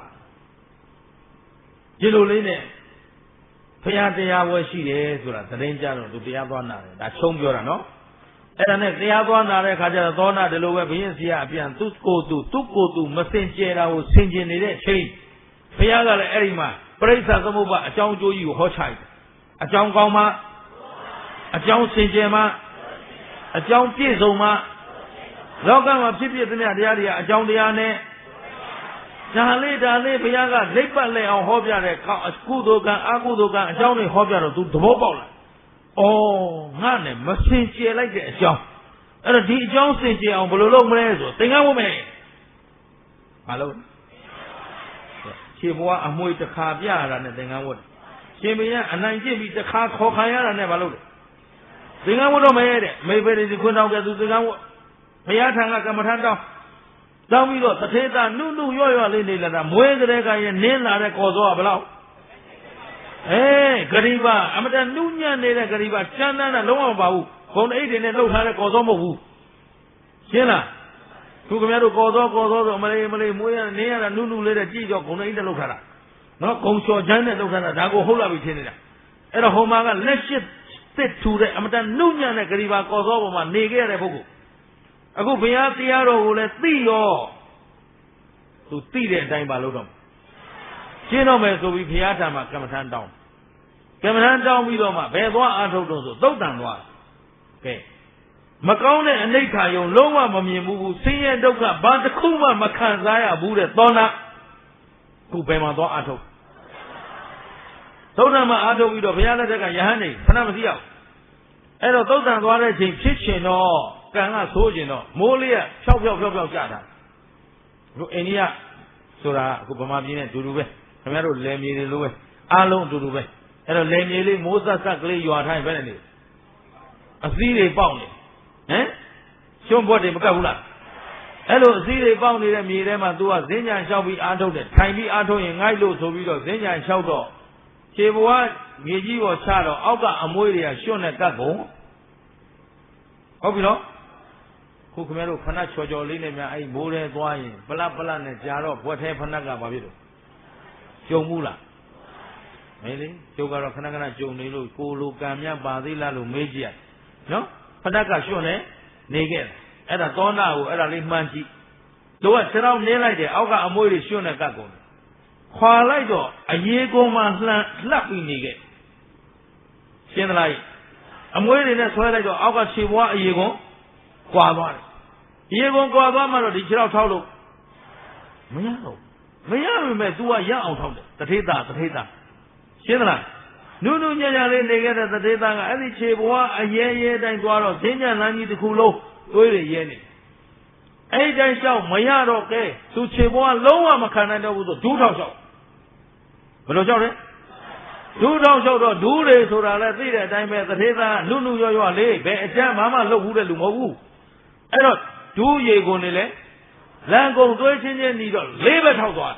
ဒီလိုလေးနဲ့ဘုရားတရားဝဲရှိတယ်ဆိုတာသတင်းကြတော့သူတရားသွားနာတယ်ဒါချုံပြောတာနော်အဲ့ဒါနဲ့တရားသွားနာတဲ့ခါကျတော့သောနာဒီလိုပဲဘုရင်စီကအပြန်သူ့ကိုယ်သူမစင်ကြယ်တာကိုဆင်ကျင်နေတဲ့အချိန်ဘုရားကလည်းအဲ့ဒီမှာပရိစ္ဆာသမုပ္ပါအကြောင်းအကျိုးကြီးကိုဟောချလိုက်အကြောင်းကောင်းမှအကြောင်းစင်ကြယ်မှအကြောင်းပြည့်စုံမှလောကမှာဖြစ်ဖြစ်သမျှတရားတွေကအကြောင်းတရားနဲ့ဒါလေးဘုရားကလိပ်ပတ်လဲအောင်ဟောပြတဲ့ကုသိုလ်ကံအကုသိုလ်ကံအကြောင်းတွေဟောပြတော့သူသဘောပေါက်လာဩငါနဲ့မစင်ကြယ်လိုက်တဲ့အကြောင်းအဲ့တော့ဒီအကြောင်းစင်ကြယ်အောင်ဘယ်လိုလုပ်မလဲဆိုသင်္ကန်းဝတ်မယ်မလုပ်ခြေဘွားအမွှေးတစ်ခါပြရတာနဲ့သင်္ကန်းဝတ်ရှင်ဘုရားအနိုင်ကျင့်ပြီးတစ်ခါခေါ်ခံရတာနဲ့မလုပ်သင်္ကန်းဝတ်တော့မယ်တဲ့မိဘတွေခွန်းတောင်းတဲ့သူသင်္ကန်းဝတ်ဘုရားထံကကမ္မထမ်းတောင်းပြီးတော့တထေသာနုရော့လေးနေလာတာမွေးကလေးကရဲ့နင်းလာတဲ့ကော်စောကဘယ်လောက်ဂရိဘအမတန်နုညံ့နေတဲ့ဂရိဘချမ်းသာတာလုံးဝမပါဘူးဘုံအိတ်တွေနဲ့လှုပ်ထားတဲ့ကော်စောမဟုတ်ဘူးရှင်းလားသူခင်ဗျားတို့ကော်စောဆိုမလေးမွေးရနင်းရတာနုလေးတဲ့ကြည့်တော့ဘုံအိတ်နဲ့လှုပ်ထားတာနော်ဂုံချော်ချမ်းနဲ့လှုပ်ထားတာဒါကိုဟုတ်လာပြီထင်နေတာအဲ့တော့ဟိုမှာကလက်ရှိသစ်ထူတဲ့အမတန်နုညံ့တဲ့ဂရိဘကော်စောပေါ်မှာနေခဲ့ရတဲ့ပုဂ္ဂိုလ်အခုဘုရားတရားတော်ကိုလည်းသိရောသူသိတဲ့အတိုင်းပါလို့တော့ရှင်းတော့မယ်ဆိုပြီးဘုရားထံမှာကမ္မထမ်းတောင်းပြီးတော့မှဘယ်သွားအာထုတ်တော့ဆိုသုတ်တန်သွားကဲမကောင်းတဲ့အနိဋ္ဌာယုံလုံးဝမမြင်ဘူးဆင်းရဲဒုက္ခဘာတစ်ခုမှမခံစားရဘူးတဲ့သောနာခုဘယ်မှာသွားအာထုတ်သုတ်တန်မှာအာထုတ်ပြီးတော့ဘုရားလက်ထက်ကယဟန်နေခဏမသိရဘူးအဲ့တော့သုတ်တန်သွားတဲ့ချိန်ဖြစ်ချင်တော့ကံကဆိုးကျင်တော့မိုးလေးကဖြောက်ကြတာတို့အိန္ဒိယဆိုတာအခုဗမာပြည်နဲ့အတူတူပဲခင်ဗျားတို့လယ်မြေတွေလိုပဲအားလုံးအတူတူပဲအဲ့တော့လယ်မြေလေးမိုးဆက်ကလေးရွာထိုင်ပဲနေအစည်းတွေပေါက်နေရှုံးဘွက်တွေမကပ်ဘူးလားအဲ့လိုအစည်းတွေပေါက်နေတဲ့မြေထဲမှာ तू ကဈဉ္ညာလျှောက်ပြီးအားထုတ်တယ်ထိုင်ပြီးအားထုတ်ရင်ငိုက်လို့ဆိုပြီးတော့ဈဉ္ညာလျှောက်တော့ခြေဘွားမြေကြီးပေါ်ချတော့အောက်ကအမွှေးတွေကရွှွန့်နဲ့ကပ်ကုန်ဟုတ်ပြီနော်ခုခင်ဗျားတို့ဖဏတ်ချော်လေးနဲ့များအဲ့မိုးထဲသွားရင်ပလတ်နဲ့ကြာတော့ဘွက်ထဲဖဏတ်ကဘာဖြစ်လို့ကျုံမှုလားမင်းလေကျုပ်ကတော့ခဏကျုံနေလို့ကိုလိုကံမြတ်ပါသေးလားလို့မေးကြည့်ရနော်ဖဏတ်ကရွှွန့်နေခဲ့တယ်အဲ့ဒါသောနာကိုအဲ့ဒါလေးမှန်းကြည့်တို့ကခြေထောက်နင်းလိုက်တယ်အောက်ကအမွှေးတွေရွှွန့်နဲ့ကပ်ကုန်တယ်ခွာလိုက်တော့အရေးကုန်းမှလှပ်ပြီးနေခဲ့ရှင်းသလားအမွှေးတွေနဲ့ဆွဲလိုက်တော့အောက်ကခြေဘွားအရေးကုန်းကွာသွားတယ်ရေကုန်ကွာသွားမှတော့ဒီခြေထောက်ထောက်လို့မရတော့မရပေမဲ့ तू ကရအောင်ထောက်တယ်တထေသာရှင်းသလားနုညံ့လေးနေခဲ့တဲ့တထေသာကအဲ့ဒီခြေဘွားအရေးတိုင်းသွားတော့ဈဉ္ညာလမ်းကြီးတစ်ခုလုံးတွေးရရဲနေအဲ့ဒီတိုင်းလျှောက်မရတော့ကဲ तू ခြေဘွားလုံးဝမခံနိုင်တော့ဘူးဆိုဒူးထောက်လျှောက်ဘယ်လိုလျှောက်လဲဒူးထောက်လျှောက်တော့ဒူးတွေဆိုတာလည်းသိတဲ့အတိုင်းပဲတထေသာနုရော့လေးဘယ်အကျမ်းမှလှုပ်ဘူးတဲ့လူမဟုတ်ဘူးအဲ့တော့ဒူးရေကုန်နေလေလမ်းကုန်သွေးချင်းညီတော့လေးပဲထောက်သွား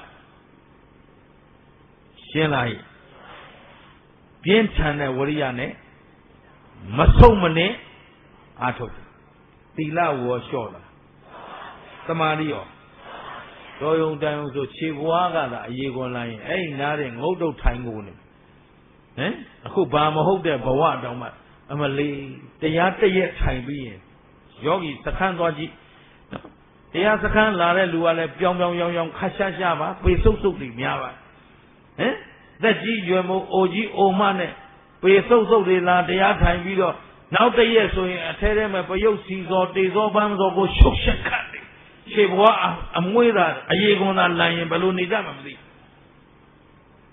ရှင်းလားပြင်းထန်တဲ့ဝရိယနဲ့မဆုံးမနဲ့အာထုတ်သီလဝေါ်လျှော့လာသမာဓိရောတော်ယုံတန်ယုံဆိုခြေဘွားကသာအရေးကုန်လာရင်အဲ့ဒီနားတဲ့ငုတ်တုတ်ထိုင်ကုန်နေအခုဘာမဟုတ်တဲ့ဘဝတောင်မှအမလေးတရားတရက်ထိုင်ပြီးရင်ယောဂီစခန်းသွားကြည့်တရားစခန်းလာတဲ့လူကလည်းပြောင်းရောင်ခါရှာပါပေဆုပ်တွေများပါသက်ကြီးရွယ်မို့အိုကြီးအိုမနဲ့ပေဆုပ်တွေလာတရားထိုင်ပြီးတော့နောက်တရက်ဆိုရင်အထဲထဲမှာပယုတ်စီစောတေစောပန်းစောကိုရှုပ်ရှက်ခတ်တယ်ခြေဘွားအမွှေးသာအရေးကွန်သာလန်ရင်ဘယ်လိုနေကြမှာမသိဘ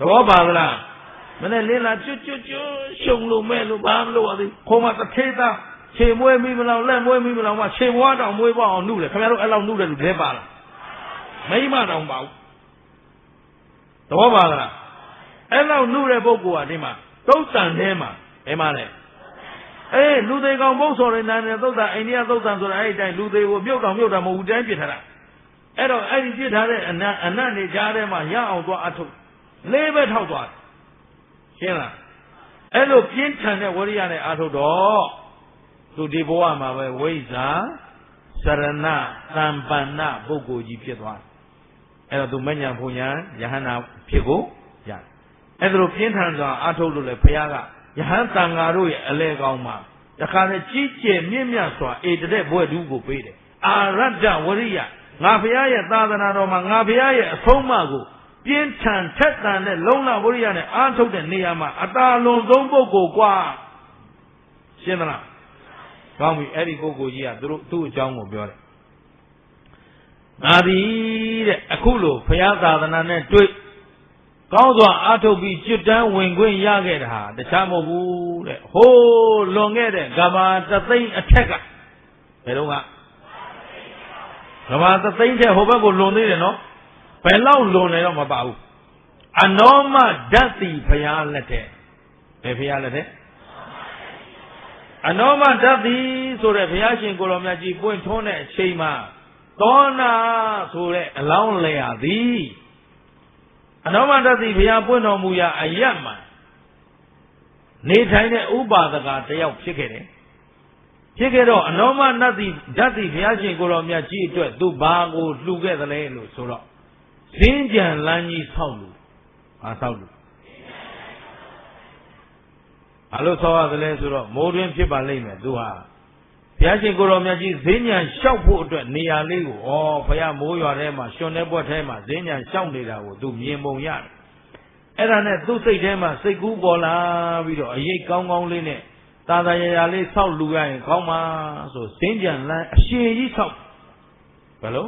ဘောပါလားမနဲ့လင်းလာကျွတ်ရှုံလို့မဲ့လို့ဘာမလို့ပါသေးခေါ်မှတစ်ထေးသားခြေမွေးမိမလောက်လက်မွေးမိမလောက်မှခြေဘွားတောင်မွေးပေါ့အောင်နှုတ်လေခင်ဗျားတို့အဲ့လောက်နှုတ်တယ်လူတဲပါလားမိမတောင်ပါဘူးသဘောပါလားအဲ့လောက်နှုတ်တဲ့ပုဂ္ဂိုလ်ကဒီမှာသုတ်တန်ထဲမှာဘယ်မှာလဲလူသေးကောင်ဘုတ်စော်ရနေတယ်သုတ်တန်အိန္ဒိယသုတ်တန်ဆိုတာအဲ့ဒီတိုင်းလူသေးကိုမြုပ်တာမဟုတ်ဘူးတိုင်းပြစ်ထားတာအဲ့တော့အဲ့ဒီပြစ်ထားတဲ့အနတ်နေကြားထဲမှာရအောင်သွားအထုတ်လေးပဲထောက်သွားရှင်းလားအဲ့လိုပြင်းထန်တဲ့ဝရိယနဲ့အထုတ်တော့သူဒီဘဝမှာပဲဝိဇ္ဇာစရဏသံပန္နပုဂ္ဂိုလ်ကြီးဖြစ်သွားအဲ့တော့သူမဉ္ဇဉ်ဘုံညာယဟန္တာဖြစ်ကိုရတယ်အဲ့ဒါလိုပြင်းထန်စွာအထုတ်လို့လေဘုရားကယဟန်တန်ဃာတို့ရဲ့အလဲကောင်းမှာတခါနဲ့ကြီးကျယ်မြင့်မြတ်စွာဧတတဲ့ဘွဲ့တူးကိုပေးတယ်အာရတ္တဝရိယငါဘုရားရဲ့သာသနာတော်မှာငါဘုရားရဲ့အဆုံးအမကိုပြင်းထန်ထက်သန်တဲ့လုံလဝရိယနဲ့အားထုတ်တဲ့နေရာမှာအတာလွန်ဆုံးပုဂ္ဂိုလ်กว่าရှင်းသလားကောင်းပြီအဲ့ဒီပုဂ္ဂိုလ်ကြီးကသူ့အကြောင်းကိုပြောတယ်ငါသည်တဲ့အခုလိုဘုရားသာသနာနဲ့တွေ့ကောင်းစွာအားထုတ်ပြီးကျွတ်တန်းဝင်ခွင့်ရခဲ့တာဟာတခြားမဟုတ်ဘူးတဲ့ဟိုးလွန်ခဲ့တဲ့ကဘာတသိန်းအထက်ကဘယ်တော့ကကဘာတသိန်းထက်ဟိုဘက်ကိုလွန်သေးတယ်နော်ဘယ်လောက်လွန်လဲတော့မပါဘူးအနောမဓာတ်တိဘုရားလက်ထက်ဘယ်ဘုရားလက်ထက်အနောမဓာတ်တိဆိုတဲ့ဘုရားရှင်ကိုတော်မြတ်ကြီးပွင့်ထွန်းတဲ့အချိန်မှာသောနာဆိုတဲ့အလောင်းလျာသည်အနောမဓာတ်တိဘုရားပွင့်တော်မူရာအယက်မှာနေထိုင်တဲ့ဥပါဒကတယောက်ဖြစ်ခဲ့တယ်ဖြစ်ခဲ့တော့အနောမဓာတ်တိဘုရားရှင်ကိုတော်မြတ်ကြီးအတွက်သူဘာကိုလှူခဲ့သလဲလို့ဆိုတော့ဇင်းကြံလမ်းကြီးဆောက်လို့ဆောက်လို့ဘာလို့ဆောက်ရသလဲဆိုတော့မိုးတွင်ဖြစ်ပါလိမ့်မယ်သူဟာဘုရားရှင်ကိုတော်မြတ်ကြီးဇင်းကြံလျှောက်ဖို့အတွက်နေရာလေးကိုဘုရားမိုးရွာထဲမှာရှင်တဲ့ဘွက်ထဲမှာဇင်းကြံလျှောက်နေတာကိုသူမြင်ပုံရတယ်အဲ့ဒါနဲ့သူ့စိတ်ထဲမှာစိတ်ကူးပေါ်လာပြီးတော့အရေးကောင်းကောင်းလေးနဲ့သာသာရရာလေးဆောက်လူရရင်ကောင်းပါဆိုဇင်းကြံလမ်းအရှိကြီးဆောက်ဘယ်လို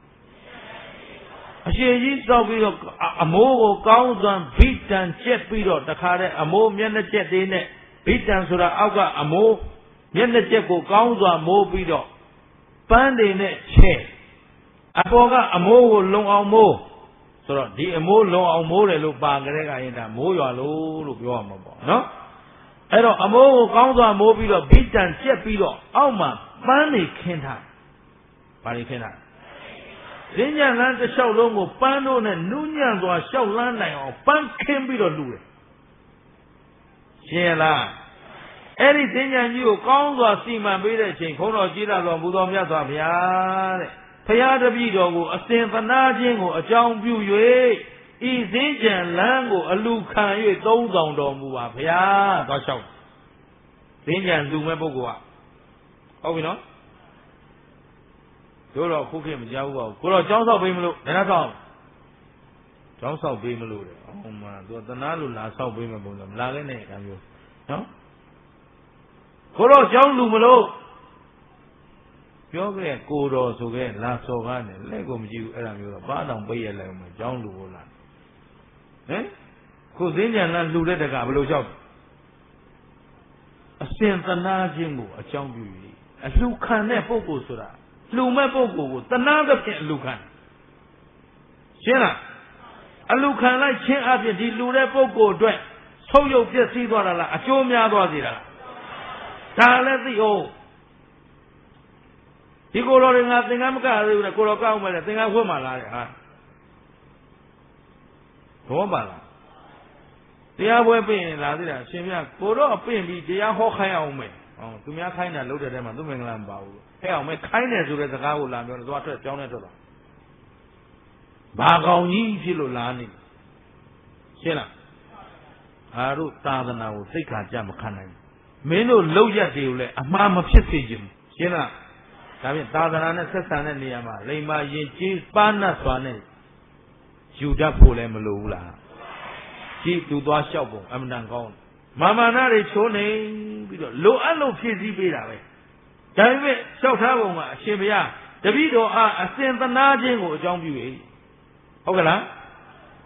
အရှိကြီးစောက်ပြီးတော့အမိုးကိုကောင်းစွာဗိတံကျက်ပြီးတော့တခါတည်းအမိုးမျက်နှာကျက်သေးနဲ့ဗိတံဆိုတာအောက်ကအမိုးမျက်နှာကျက်ကိုကောင်းစွာမိုးပြီးတော့ပန်းတွေနဲ့ချဲ့အပေါ်ကအမိုးကိုလုံအောင်မိုးဆိုတော့ဒီအမိုးလုံအောင်မိုးတယ်လို့ပါကြတဲ့ကရင်ဒါမိုးရွာလို့ပြောရမှာပေါ့နော်အဲ့တော့အမိုးကိုကောင်းစွာမိုးပြီးတော့ဗိတံကျက်ပြီးတော့အောက်မှာပန်းတွေခင်းထားဘာတွေခင်းထားဇင်းညံလန်းတစ်လျှောက်လုံးကိုပန်းတို့နဲ့နူးညံ့စွာလျှောက်လန်းနိုင်အောင်ပန်းခင်းပြီးတော့လှူတယ်ရှင်းလားအဲ့ဒီဇင်းညံကြီးကိုကောင်းစွာစီမံပေးတဲ့အချိန်ခုံးတော်ကြီးလာတော်မူတော်မြတ်စွာဘုရားတဲ့ဘုရားတပည့်တော်ကိုအစဉ်သနာခြင်းကိုအကြောင်းပြု၍ဤဇင်းညံလန်းကိုအလူခံ၍သုံးဆောင်တော်မူပါဘုရားသွားလျှောက်ဇင်းညံလူမဲ့ပုဂ္ဂိုလ်ကဟုတ်ပြီနော်တို့တော့ခုခေတ်မကြောက်ဘူးပါဘူးကိုတော့ကျောင်းဆောက်ပေးမလို့လည်းဆောက်ကျောင်းဆောက်ပေးမလို့တဲ့အော်မှသူသနာလို့လာဆောက်ပေးမယ်ပုံစံမလာခဲ့နဲ့အဲမျိုးနော်ကိုတော့ကျောင်းလူမလို့ပြောခဲ့ကိုတော်ဆိုခဲ့လာစော်ကားနဲ့လက်ကိုမကြည့်ဘူးအဲ့ဒါမျိုးတော့ဘာတောင်ပိတ်ရလိုက်မှကျောင်းလူဟုတ်လားဟင်ခုစင်းကြံလားလူတဲ့တကဘယ်လိုလျှောက်အစဉ်သနာခြင်းကိုအကြောင်းပြု၍အလှခံတဲ့ပုဂ္ဂိုလ်ဆိုတာလူမဲ့ပုဂ္ဂိုလ်ကိုတနာသဖြင့်အလူခံရှင်းလားအလူခံလိုက်ခြင်းအပြင်ဒီလူတဲ့ပုဂ္ဂိုလ်အတွက်ဆုံးယုတ်ပြည့်စည်သွားတာလားအကျိုးများသွားစေတာဒါလည်းသိအောင်ဒီကိုယ်တော်တွေငါသင်္ကန်းမကရသေးဘူးလေကိုယ်တော်ကောက်မယ်လေသင်္ကန်းဝတ်မှလာတယ်ဟာဘောပါလားတရားပွဲပြင်လာသေးတာရှင်ပြကိုတော့ပြင်ပြီးတရားဟောခိုင်းအောင်မယ်သူများခိုင်းတာလုပ်တဲ့တဲမှာသူမင်္ဂလာမပါဘူးဟဲ့အောင်မဲခိုင်းတယ်ဆိုတဲ့စကားကိုလာပြောတယ်သွားထွက်ကြောင်းနဲ့ထွက်သွားဘာကောင်ကြီးဖြစ်လို့လာနေရှင်းလားဟာတို့သာသနာကိုသိက္ခာကြမခံနိုင်မင်းတို့လောက်ရက်တွေကိုလည်းအမှားမဖြစ်စေချင်ရှင်းလားဒါဖြင့်သာသနာနဲ့ဆက်ဆံတဲ့နေရာမှာလိမ္မာရင်ကြီးပါဏတ်စွာနဲ့ယူတတ်ဖို့လည်းမလိုဘူးလားကြည့်သူသွားလျှောက်ပုံအမှန်တန်ကောင်းမာမာနာတွေချိုးနေပြီးတော့လိုအပ်လို့ဖြည့်ဆည်းပေးတာပဲဒါပေမဲ့လျှောက်ထားပုံကအရှင်ဘုရားတပည့်တော်အားအစဉ်သနာခြင်းကိုအကြောင်းပြု၍ဟုတ်ကလား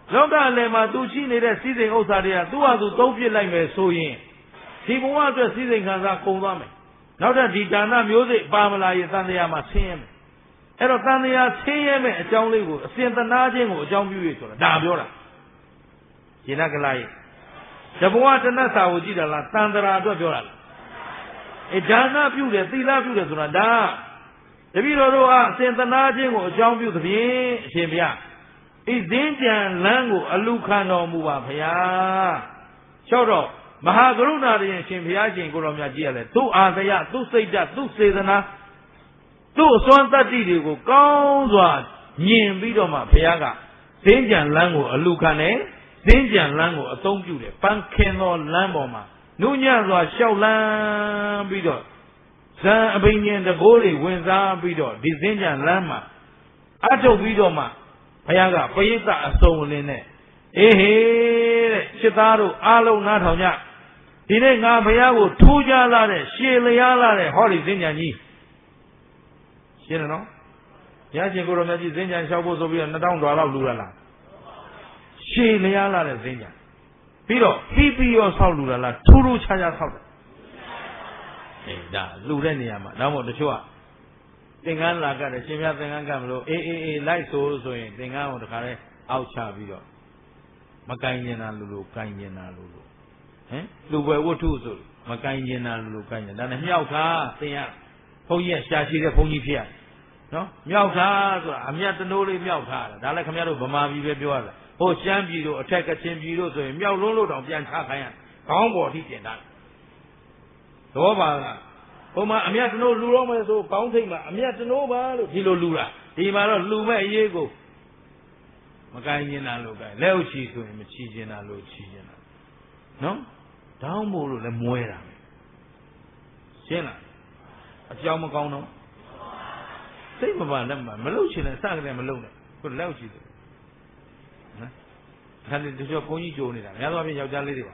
လောကလည်းမှာသူရှိနေတဲ့စည်းစိမ်ဥစ္စာတွေကသူ့ဟာသူသုံးပြစ်လိုက်မယ်ဆိုရင်ဒီဘဝအတွက်စည်းစိမ်ခံစားကုန်သွားမယ်နောက်ထပ်ဒီဒါနမျိုးစိတ်ပါမလာရင်သံဃာမှာဆင်းရဲမယ်အဲ့တော့သံဃာဆင်းရဲမယ်အကြောင်းလေးကိုအစဉ်သနာခြင်းကိုအကြောင်းပြုရဆိုတာဒါပြောတာရှင်းလားကလားရဲ့တဘဝတဏ္ဍစာကိုကြည့်တာလားတန်တရာအတွက်ပြောတာလားဒါနပြုတယ်သီလပြုတယ်ဆိုတာဒါတပည့်တော်တို့ကအစဉ်သနာခြင်းကိုအကြောင်းပြုသဖြင့်အရှင်ဘုရားဤဇင်းကြံလမ်းကိုအလူခံတော်မူပါဗျာလျှောက်တော့မဟာကရုဏာတရင်ရှင်ဘုရားရှင်ကိုတော်မြတ်ကြီးရလဲသူ့အာသယသူ့စိတ်ဓာတ်သူ့စေတနာသူ့အစွမ်းတတ္တိတွေကိုကောင်းစွာမြင်ပြီးတော့မှဘုရားကဇင်းကြံလမ်းကိုအလူခံတယ်ဇင်းကြံလမ်းကိုအသုံးပြုတယ်ပန်းခင်သောလမ်းပေါ်မှာနုညံ့စွာလျှောက်လန်းပြီးတော့ဇံအဘိညာဉ်တကိုးတွေဝင်စားပြီးတော့ဒီဇင်းကြံလမ်းမှာအထုတ်ပြီးတော့မှဘုရားကပရိသတ်အစုံလင်းနဲ့အေးဟေးတဲ့စစ်သားတို့အားလုံးနားထောင်ကြဒီနေ့ငါဘုရားကိုထူးခြားလာတဲ့ရှေလျားလာတဲ့ဟောဒီဇင်းကြံကြီးရှင်းတယ်နော်ဘုရားရှင်ကိုရောမြတ်ကြီးဇင်းကြံလျှောက်ဖို့ဆိုပြီးတော့2000ဒေါ်လောက်လူရလားရှေလျားလာတဲ့ဇင်းကြံပြီးတော့ပြီးရောဆောက်လူလားထူးထူးခြားခြားဆောက်တယ်ဒါလူတဲ့နေရာမှာနောက်မို့တချို့ကသင်္ကန်းလာကတ်တယ်ရှင်မြတ်သင်္ကန်းကတ်မလို့အေးလိုက်ဆိုရင်သင်္ကန်းကိုတခါလဲအောက်ချပြီးတော့မကင်ကျင်တာလူကင်ကျင်တာလူဟမ်လူပွဲဝတ္ထုဆိုမကင်ကျင်တာလူကင်ကျင်ဒါနဲ့မြောက်ထားသင်ရဘုန်းကြီးကရှာရှိတဲ့ဘုန်းကြီးဖြစ်ရနော်မြောက်ထားဆိုတာအမြတ်တနိုးလေးမြောက်ထားတာဒါလည်းခင်ဗျားတို့ဗမာပြည်ပဲပြောရတာဟိုရှမ်းပြည်တို့အထက်ကချင်ပြည်တို့ဆိုရင်မြောက်လုံးလို့တောင်ပြန်ချခိုင်းရခေါင်းပေါ်ထိတင်တာသဘောပါလားဟိုမှာအမြတ်တနိုးလူတော့မယ်ဆိုခေါင်းထိတ်မှာအမြတ်တနိုးပါလို့ဒီလိုလူတာဒီမှာတော့လူမဲ့အရေးကိုမကိုင်းကျင်တာလို့ကိုင်းလက်ဥချီဆိုရင်မချီကျင်တာလို့ချီကျင်တာနော်တောင်းမို့လို့လည်းမွဲတာရှင်းလားအကြောင်းမကောင်းတော့စိတ်မပါလက်မလုပ်ချင်လည်းစကြတယ်မလုပ်နဲ့ကိုလက်ဥချီတယ်နော်ဒါနဲ့တချို့ဘုန်းကြီးကြိုနေတာများသောအားဖြင့်ယောက်ျားလေးတွေပါ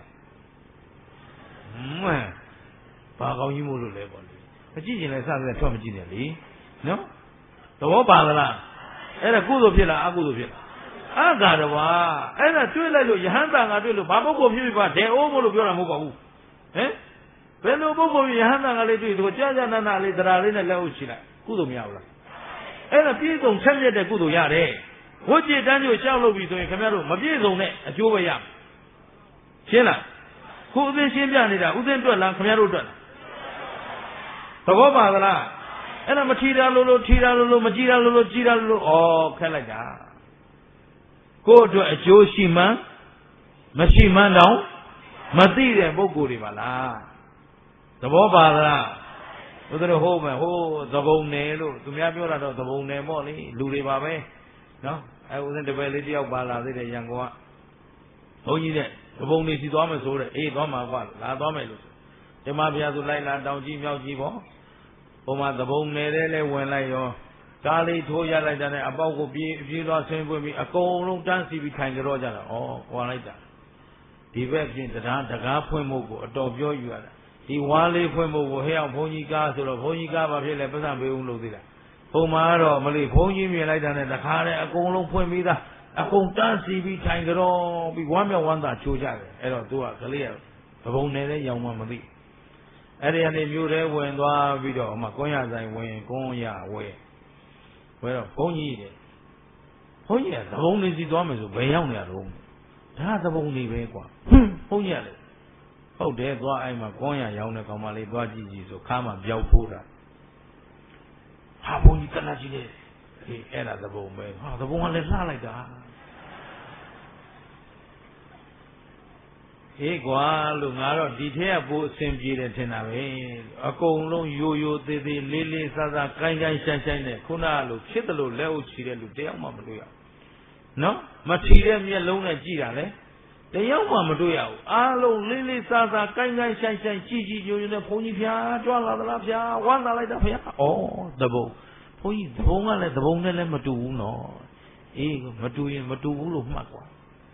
ဘာကောင်းကြီးမို့လို့လဲပေါ့လေမကြည့်ချင်လည်းစကြတယ်ထွက်မကြည့်နဲ့လေနော်သဘောပါသလားအဲ့ဒါကုသိုလ်ဖြစ်လားအကုသိုလ်ဖြစ်လားအကာတဝါအဲ့ဒါတွေ့လိုက်လို့ယဟန်တန်ကတွေ့လို့ဘာပုဂ္ဂိုလ်ဖြစ်ပြီပါဒဲအိုးမို့လို့ပြောတာမဟုတ်ပါဘူးဟင်ဘယ်လိုပုဂ္ဂိုလ်ယဟန်တန်ကလေးတွေ့သူကြာကြာနာနာလေးတရားလေးနဲ့လက်ဥချလိုက်ကုသိုလ်မရဘူးလားအဲ့ဒါပြည့်စုံဆက်မြတ်တဲ့ကုသိုလ်ရတယ်ဝိจิตတန်းကျိုးရှောက်လို့ပြီဆိုရင်ခင်ဗျားတို့မပြည့်စုံတဲ့အကျိုးပဲရရှင်းလားခုဥစဉ်ရှင်းပြနေတာဥစဉ်တွက်လားခင်ဗျားတို့တွက်လားသဘောပါသလားအဲ့ဒါမထီတာလို့ထီတာလို့မကြည်တာလို့ကြည်တာလို့ဩခက်လိုက်တာကိုယ့်အတွက်အကျိုးရှိမှန်းမရှိမှန်းတော့မသိတဲ့ပုဂ္ဂိုလ်တွေပါလားသဘောပါလားဘုရားတို့ဟုတ်မယ်ဟိုးသဘုံနယ်လို့သူများပြောတာတော့သဘုံနယ်ပေါ့လေလူတွေပါပဲနော်အဲဦးစင်းတပည့်လေးတယောက်ပါလာသေးတယ်ရန်ကုန်ကဘုန်းကြီးတဲ့သဘုံနေစီသွားမယ်ဆိုတဲ့အေးသွားမှာကွာလာသွားမယ်လို့ဓမ္မဗျာဆိုလိုက်လာတောင်ကြီးမြောက်ကြီးပေါ့ဟိုမှာသဘုံနယ်တဲ့လဲဝင်လိုက်ရောကားလေးထိုးရလိုက်တဲ့နဲ့အပေါက်ကိုပြေးသွားဆင်းပွင့်ပြီးအကုန်လုံးတန်းစီပြီးထိုင်ကြတော့ကြတာဩကွာလိုက်တာဒီဘက်ပြင်တရားတကားဖွင့်မှုကိုအတော်ပြောယူရတာဒီဝါလေးဖွင့်မှုကိုဟဲ့အောင်ဘုန်းကြီးကားဆိုတော့ဘုန်းကြီးကားဘာဖြစ်လဲပတ်စံပေးဦးလို့သိတာဟိုမှာတော့မလေးဘုန်းကြီးမြင်လိုက်တာနဲ့တခါတည်းအကုန်လုံးဖွင့်ပြီးသားအကုန်တန်းစီပြီးထိုင်ကြတော့ပြီးဝမ်းမြောက်ဝမ်းသာချိုးကြတယ်အဲ့တော့သူကကလေးကသဘုံနယ်တဲ့ရောင်မှမသိအဲ့ဒီကနေမြို့ထဲဝင်သွားပြီးတော့ကွန်းရဆိုင်ဝင်ကွန်းရဝဲတော့ဘုန်းကြီးတယ်ဘုန်းကြီးကသဘုံနေစီသွားမယ်ဆိုဘယ်ရောက်နေရတော့ဒါသဘုံနေပဲကွာဘုန်းကြီးကလေဟုတ်တယ်သွားအဲ့မှာကွန်းရရောင်းတဲ့ကောင်မလေးသွားကြည့်ကြည့်ဆိုခါမှပြောက်ထိုးတာဟာဘုန်းကြီးတနာကြီးလေအေးအဲ့ဒါသဘုံပဲဟာသဘုံကလည်းလှလိုက်တာအေးကွာလို့ငါတော့ဒီထဲကပိုးအဆင်ပြေတယ်ထင်တာပဲအကုန်လုံးရိုသေးသေးလေးလေးဆဆကိုင်းကိုင်းဆိုင်ဆိုင်နဲ့ခုနကလိုဖြစ်တယ်လို့လက်အုပ်ချီတဲ့လူတယောက်မှမတွေ့ရနော်မထီတဲ့မျက်လုံးနဲ့ကြည့်တာလေတယောက်မှမတွေ့ရဘူးအားလုံးလေးလေးဆဆကိုင်းကိုင်းဆိုင်ဆိုင်ကြည့်ကြည့်ညိုညိုနဲ့ဘုန်းကြီးဖျားကြွလာသလားဖျားဝမ်းသာလိုက်တာဖျားဩသဘုံဘုန်းကြီးသဘုံကလည်းသဘုံနဲ့လည်းမတူဘူးနော်အေးမတူရင်မတူဘူးလို့မှတ်ကွာ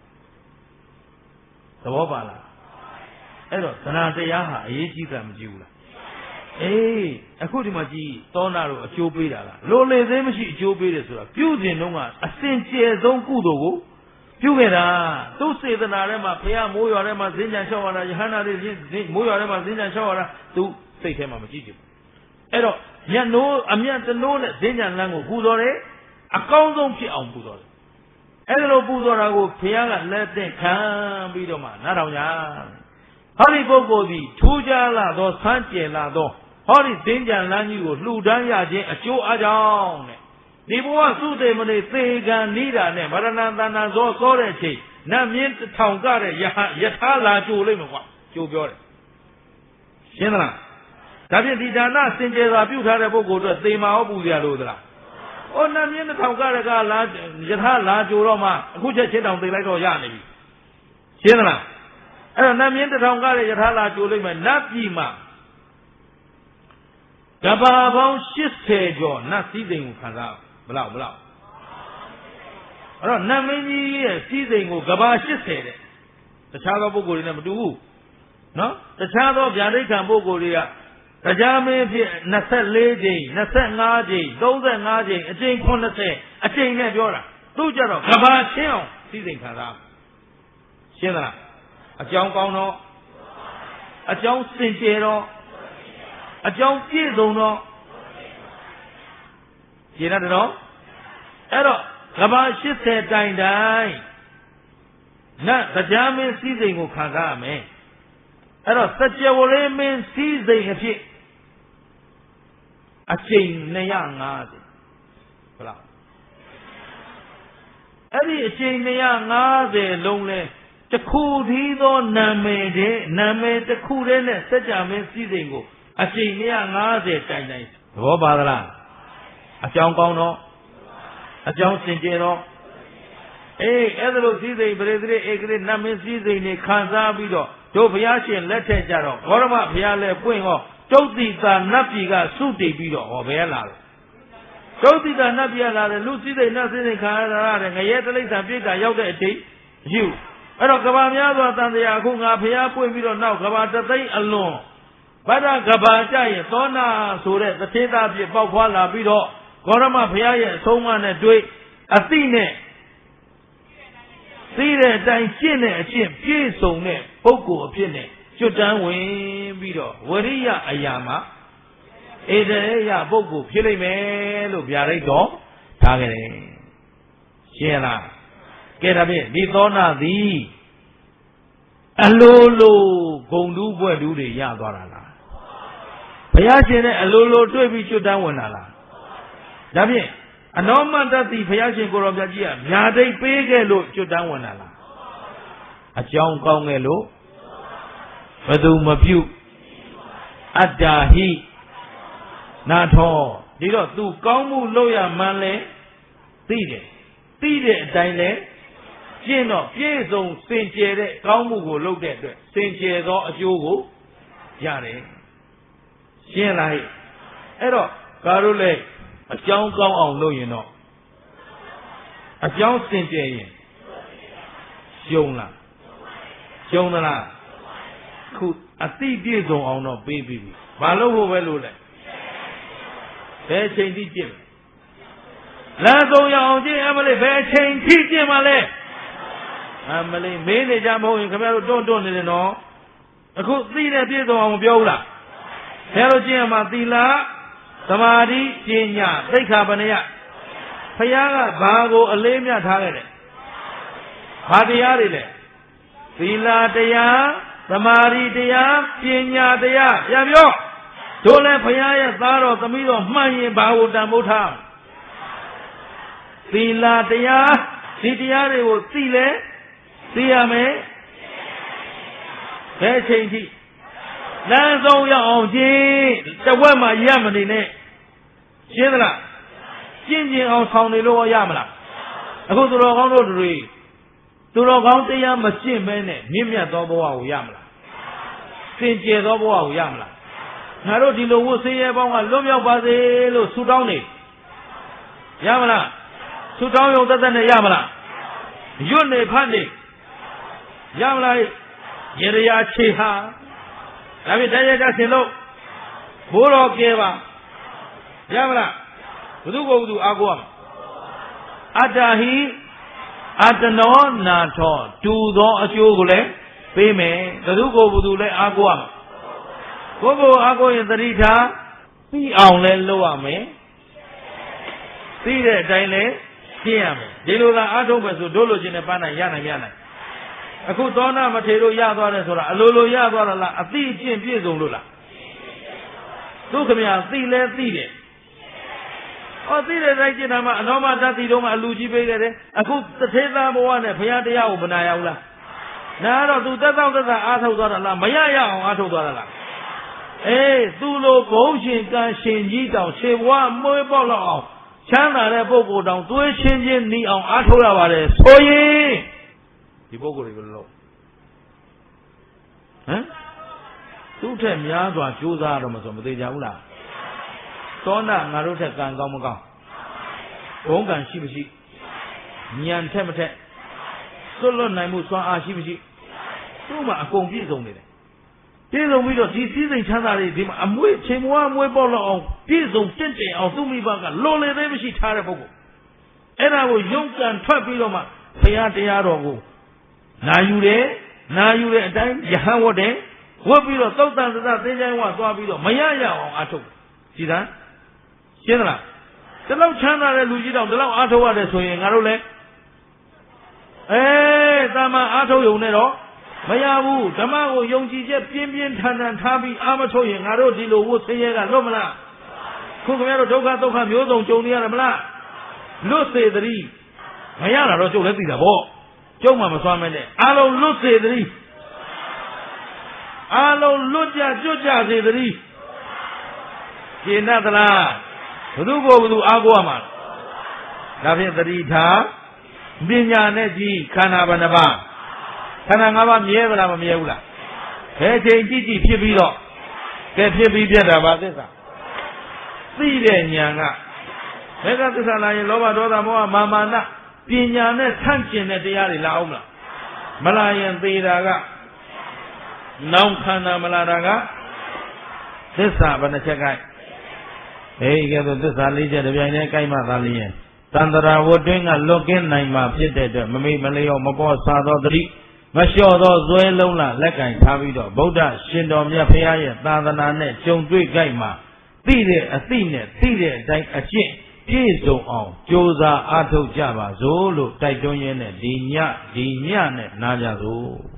သဘောပါလားအဲ့တော့သနာတရားဟာအရေးကြီးတာမကြည့်ဘူးလားအေးအခုဒီမှာကြည့်သောနာတို့အကျိုးပေးတာလားလိုလေသေးမရှိအကျိုးပေးတယ်ဆိုတာပြုစဉ်တုန်းကအစင်ကျယ်ဆုံးကုသိုလ်ကိုပြုခဲ့တာသူစေတနာထဲမှာဘုရားမိုးရွာထဲမှာဇင်းကြံလျှောက်ရတာယဟန္တာတွေမိုးရွာထဲမှာဇင်းကြံလျှောက်ရတာသူစိတ်ထဲမှာမကြည့်ချင်ဘူးအဲ့တော့မြတ်နိုးအမြတ်တနိုးနဲ့ဇင်းကြံလမ်းကိုပူဇော်တယ်အကောင်းဆုံးဖြစ်အောင်ပူဇော်တယ်အဲ့ဒါလိုပူဇော်တာကိုဘုရားကလက်သင့်ခံပြီးတော့မှနားထောင်ကြဟောဒီပုဂ္ဂိုလ်ဒီထူးခြားလာသောဆန်းကျယ်လာသောဟောဒီဇင်းကြံလမ်းကြီးကိုလှူဒန်းရခြင်းအကျိုးအကြောင်းတဲ့ဒီဘဝသုတေမနေသေကံနိဒာနဲ့ဗရဏံတဏ္ဍဇောသောတဲ့ချိန်နတ်မြင့်ထောင်ကတဲ့ယထာလာကြိုလိမ့်မယ်ကွာကြိုပြောတယ်ရှင်းသလားဒါဖြင့်ဒီဒါနစင်ကြယ်စွာပြုထားတဲ့ပုဂ္ဂိုလ်တို့သေမာဟောပူကြလို့သလားဩနတ်မြင့်ထောင်ကတဲ့ကလာယထာလာကြိုတော့မှအခုချက်ချင်းတောင်သိလိုက်တော့ရနေပြီရှင်းသလားအဲ့တော့နတ်မြင့်ထောင်ကတဲ့ယထာလာကြိုလိမ့်မယ်နတ်ပြည်မှာကဘာပေါင်း80ကျော်နတ်စည်းစိမ်ကိုခံစားဘလောက်အဲ့တော့နတ်မင်းကြီးရဲ့စည်းစိမ်ကိုကဘာ80တဲ့တခြားသောပုဂ္ဂိုလ်တွေနဲ့မတူဘူးနော်တခြားသောဗျာဒိဋ္ဌံပုဂ္ဂိုလ်တွေကတရားမင်းဖြစ်24ကြိမ်25ကြိမ်35ကြိမ်အကြိမ်80အကြိမ်နဲ့ပြောတာသူကြတော့ကဘာချင်းအောင်စည်းစိမ်ခံစားရှင်းသလားအကြောင်းကောင်းတော့အကြောင်းစင်ကြယ်တော့အကြောင်းပြည့်စုံတော့ရှင်းတယ်နော်အဲ့တော့ကဘာ80တိုင်တိုင်းနတ်တရားမင်းစည်းစိမ်ကိုခံစားရမယ်အဲ့တော့စัจ java လေးမင်းစည်းစိမ်အဖြစ်အကျိန်250ဟုတ်လားအဲ့ဒီအကျိန်250လုံးလဲတစ်ခုသီးသောနာမည်တစ်ခုတည်းနဲ့စัจ java မင်းစည်းစိမ်ကိုအကျိန်250တိုင်တိုင်းသဘောပါသလားအကြောင်းကောင်းတော့အကြောင်းစင်ကြယ်တော့အဲ့ဒါလိုစည်းစိမ်ပရိသေဧကရေနတ်မင်းစည်းစိမ်တွေခံစားပြီးတော့တို့ဘုရားရှင်လက်ထက်ကြတော့ဂေါရမဘုရားလည်းပွင့်ဟောတုတ်တိတာနတ်ပြည်ကစုတည်ပြီးတော့ဟောဘယ်လာလဲတုတ်တိတာနတ်ပြည်လာတယ်လူစည်းစိမ်နတ်စည်းစိမ်ခံရတာတဲ့ငရဲတိလိစ္ဆာန်ပြိတ္တာရောက်တဲ့အချိန်ယူအဲ့တော့ကဘာများစွာတန်တရားအခုငါဘုရားပွင့်ပြီးတော့နောက်ကဘာတသိန်းအလွန်ဗဒ္ဒကဘာကြရင်သောနာဆိုတဲ့သတိသားဖြစ်ပေါက်ဖွာလာပြီးတော့ဂေါရမဘုရားရဲ့အဆုံးအမနဲ့တွေ့အသိနဲ့သိတဲ့အတိုင်းရှင်းတဲ့အချင်းပြည့်စုံတဲ့ပုဂ္ဂိုလ်အဖြစ်နဲ့ကျွတ်တန်းဝင်ပြီးတော့ဝရိယအရာမှာဧတရေယပုဂ္ဂိုလ်ဖြစ်လိမ့်မယ်လို့ဗျာဒိတ်တော်ထားခဲ့တယ်ရှင်းလားကဲဒါဖြင့်ဒီသောနာသည်အလိုလိုဂုံတူးဘွဲ့တူးတွေရသွားတာလားဘုရားရှင်နဲ့အလိုလိုတွေ့ပြီးကျွတ်တန်းဝင်လာလားဒါဖြင့်အနောမတ္တိဘုရားရှင်ကိုရောမြတ်ကြီးကမြာဒိတ်ပေးခဲ့လို့ကျွတ်တန်းဝင်လာလားအကြောင်းကောင်းခဲ့လို့ဘသူမပြုအတ္တာဟိနာထောဒီတော့သူကောင်းမှုလုပ်ရမှန်းလဲသိတယ်သိတဲ့အတိုင်းလဲကျင့်တော့ပြည့်စုံစင်ကြယ်တဲ့ကောင်းမှုကိုလုပ်တဲ့အတွက်စင်ကြယ်သောအကျိုးကိုရတယ်ရှင်းလားအဲ့တော့ကာတို့လဲအကြောင်းကောင်းအောင်လုပ်ရင်တော့အကြောင်းစင်ကြယ်ရင်ရှုံးလားရှုံးသလားခုအတိပြည့်စုံအောင်တော့ပေးပြီးပြီဘာလို့ဖို့ပဲလို့လဲဘယ်ချိန်ထိကျင့်လမ်းဆုံးရအောင်ကျင့်အမလေးဘယ်ချိန်ထိကျင့်မှလဲအမလေးမင်းနေကြမဟုတ်ရင်ခင်ဗျားတို့တွန့်နေတယ်နော်အခုသိတဲ့ပြည့်စုံအောင်မပြောဘူးလားဘယ်လိုကျင့်ရမှာသီလသမာဓိပညာသိက္ခာပနယဘုရားကဘာကိုအလေးမြတ်ထားခဲ့တယ်ဘာတရားတွေလဲသီလတရားသမာဓိတရားပညာတရားပြန်ပြောတို့လည်းဘုရားရဲ့သားတော်သမီးတော်မှန်ရင်ဘာကိုတန်ဖိုးထားသီလတရားဒီတရားတွေကိုသိလဲသိရမယ်ဘယ်ချိန်ထိလမ်းဆုံးရအောင်ကျင့်တဝက်မှရမနေနဲ့ရှင်းသလားကျင့်ကျင်အောင်ဆောင်နေလို့ရမလားအခုသူတော်ကောင်းတို့တွေသူတော်ကောင်းတရားမကျင့်ဘဲနဲ့မြင့်မြတ်သောဘဝကိုရမလားစင်ကြယ်သောဘဝကိုရမလားငါတို့ဒီလိုဝတ်ဆင်းရဲပေါင်းကလွတ်မြောက်ပါစေလို့ဆုတောင်းနေရမလားဆုတောင်းရုံသက်သက်နဲ့ရမလားရွတ်နေဖတ်နေရမလားရေရချေဟာဒါဖြင့်တရားကြဆင်လို့ဘိုးတော်ကဲပါရမလားဘုသူကိုဘုသူအားကိုးရမှာအတ္တဟိအတနောနာထောတူသောအကျိုးကိုလည်းပေးမယ်ဘယ်သူကိုဘယ်သူလဲအားကိုးရမှာကိုကိုအားကိုးရင်သတိထားပြီးအောင်လဲလုပ်ရမယ်သိတဲ့အတိုင်းလဲရှင်းရမယ်ဒီလိုသာအားထုတ်မယ်ဆိုတို့လိုချင်တဲ့ပန်းနိုင်ရနိုင်အခုသောနာမထေတို့ရသွားတယ်ဆိုတာအလိုလိုရသွားတာလားအသိအကျင့်ပြည့်စုံလို့လားသူခမရသိလဲသိတယ်သိတဲ့တိုင်းကျင့်တာမှအနောမတတ်သိတော့မှအလူကြီးပေးခဲ့တယ်အခုတထေသားဘဝနဲ့ဘုရားတရားကိုမနာရဘူးလားနာတော့သူတက်တော့တက်အားထုတ်သွားတာလားမရရအောင်အားထုတ်သွားတာလားသူလိုဘုံရှင်ကံရှင်ကြီးတောင်ခြေဘဝမွေးပေါက်လောက်အောင်ချမ်းသာတဲ့ပုဂ္ဂိုလ်တောင်သွေးချင်းချင်းနီးအောင်အားထုတ်ရပါတယ်ဆိုရင်ဒီပုဂ္ဂိုလ်တွေဘယ်လိုသူ့ထက်များစွာကြိုးစားတော့မဆိုမသေးကြဘူးလားသောနာငါတို့ထက်ကံကောင်းမကောင်းဘုံကံရှိမရှိဉာဏ်ထက်မထက်စွတ်လွတ်နိုင်မှုစွမ်းအားရှိမရှိသူ့မှာအကုန်ပြည့်စုံနေတယ်ပြည့်စုံပြီးတော့ဒီစည်းစိမ်ချမ်းသာတွေဒီမှာအမွေချိန်မွားမွေးပေါက်လောက်အောင်ပြည့်စုံတင့်တယ်အောင်သူ့မိဘကလွန်လေသေးမရှိထားတဲ့ပုဂ္ဂိုလ်အဲ့ဒါကိုယုံကြံထွက်ပြီးတော့မှဘုရားတရားတော်ကိုနာယူတဲ့အတိုင်းယဟန်ဝတ်တယ်ဝတ်ပြီးတော့သုတ်တန်သသသင်္ချိုင်းဝသွားပြီးတော့မရရအောင်အားထုတ်ကြည်သာရှင်းသလားဒီလောက်ချမ်းသာတဲ့လူကြီးတောင်ဒီလောက်အားထုတ်ရတယ်ဆိုရင်ငါတို့လည်းတာမန်အားထုတ်ရုံနဲ့တော့မရဘူးဓမ္မကိုယုံကြည်ချက်ပြင်းပြင်းထန်ထန်ထားပြီးအားမထုတ်ရင်ငါတို့ဒီလိုဝတ်ဆင်းရဲကလွတ်မလားခုခင်ဗျားတို့ဒုက္ခဒုက္ခမျိုးစုံကြုံနေရတယ်မလားလွတ်စေတည်းမရတာတော့ကျုပ်လည်းသိတာပေါ့ကျုပ်မှမစွမ်းမဲနဲ့အားလုံးလွတ်စေတည်းအားလုံးလွတ်ကြကျွတ်ကြစေတည်းရှင်းသလားဘုသူကိုဘုသူအားကိုးရမှာဒါဖြင့်သတိထားပညာနဲ့ကြည့်ခန္ဓာဘယ်နှပါးခန္ဓာ၅ပါးမြဲဗလားမမြဲဘူးလားဘယ်ချိန်ကြည့်ဖြစ်ပြီးတော့ကဲဖြစ်ပြီးပြတ်တာပါသစ္စာသိတဲ့ဉာဏ်ကဘယ်ကသစ္စာလာရင်လောဘဒေါသမောဟမာမာနပညာနဲ့ဆန့်ကျင်တဲ့တရားတွေလာအောင်မလားမလာရင်သေတာကနောင်ခန္ဓာမလာတာကသစ္စာဘယ်နှချက်ကဲကဲတော့သစ္စာ၄ချက်တစ်ပြိုင်တည်းကိုက်မှသာလျင်သန္တရာဝတ်တွင်းကလွတ်ကင်းနိုင်မှာဖြစ်တဲ့အတွက်မမေ့မလျော့မပေါ်စားသောတတိမလျှော့သောဇွဲလုံးလာလက်ကင်ထားပြီးတော့ဗုဒ္ဓရှင်တော်မြတ်ဖရာရဲ့သာသနာနဲ့ကြုံတွေ့ကြိုက်မှာသိတဲ့အသိနဲ့သိတဲ့အတိုင်းအကျင့်ပြည့်စုံအောင်ကြိုးစားအားထုတ်ကြပါစို့လို့တိုက်တွန်းရင်းနဲ့ဒီညနဲ့နားကြစို့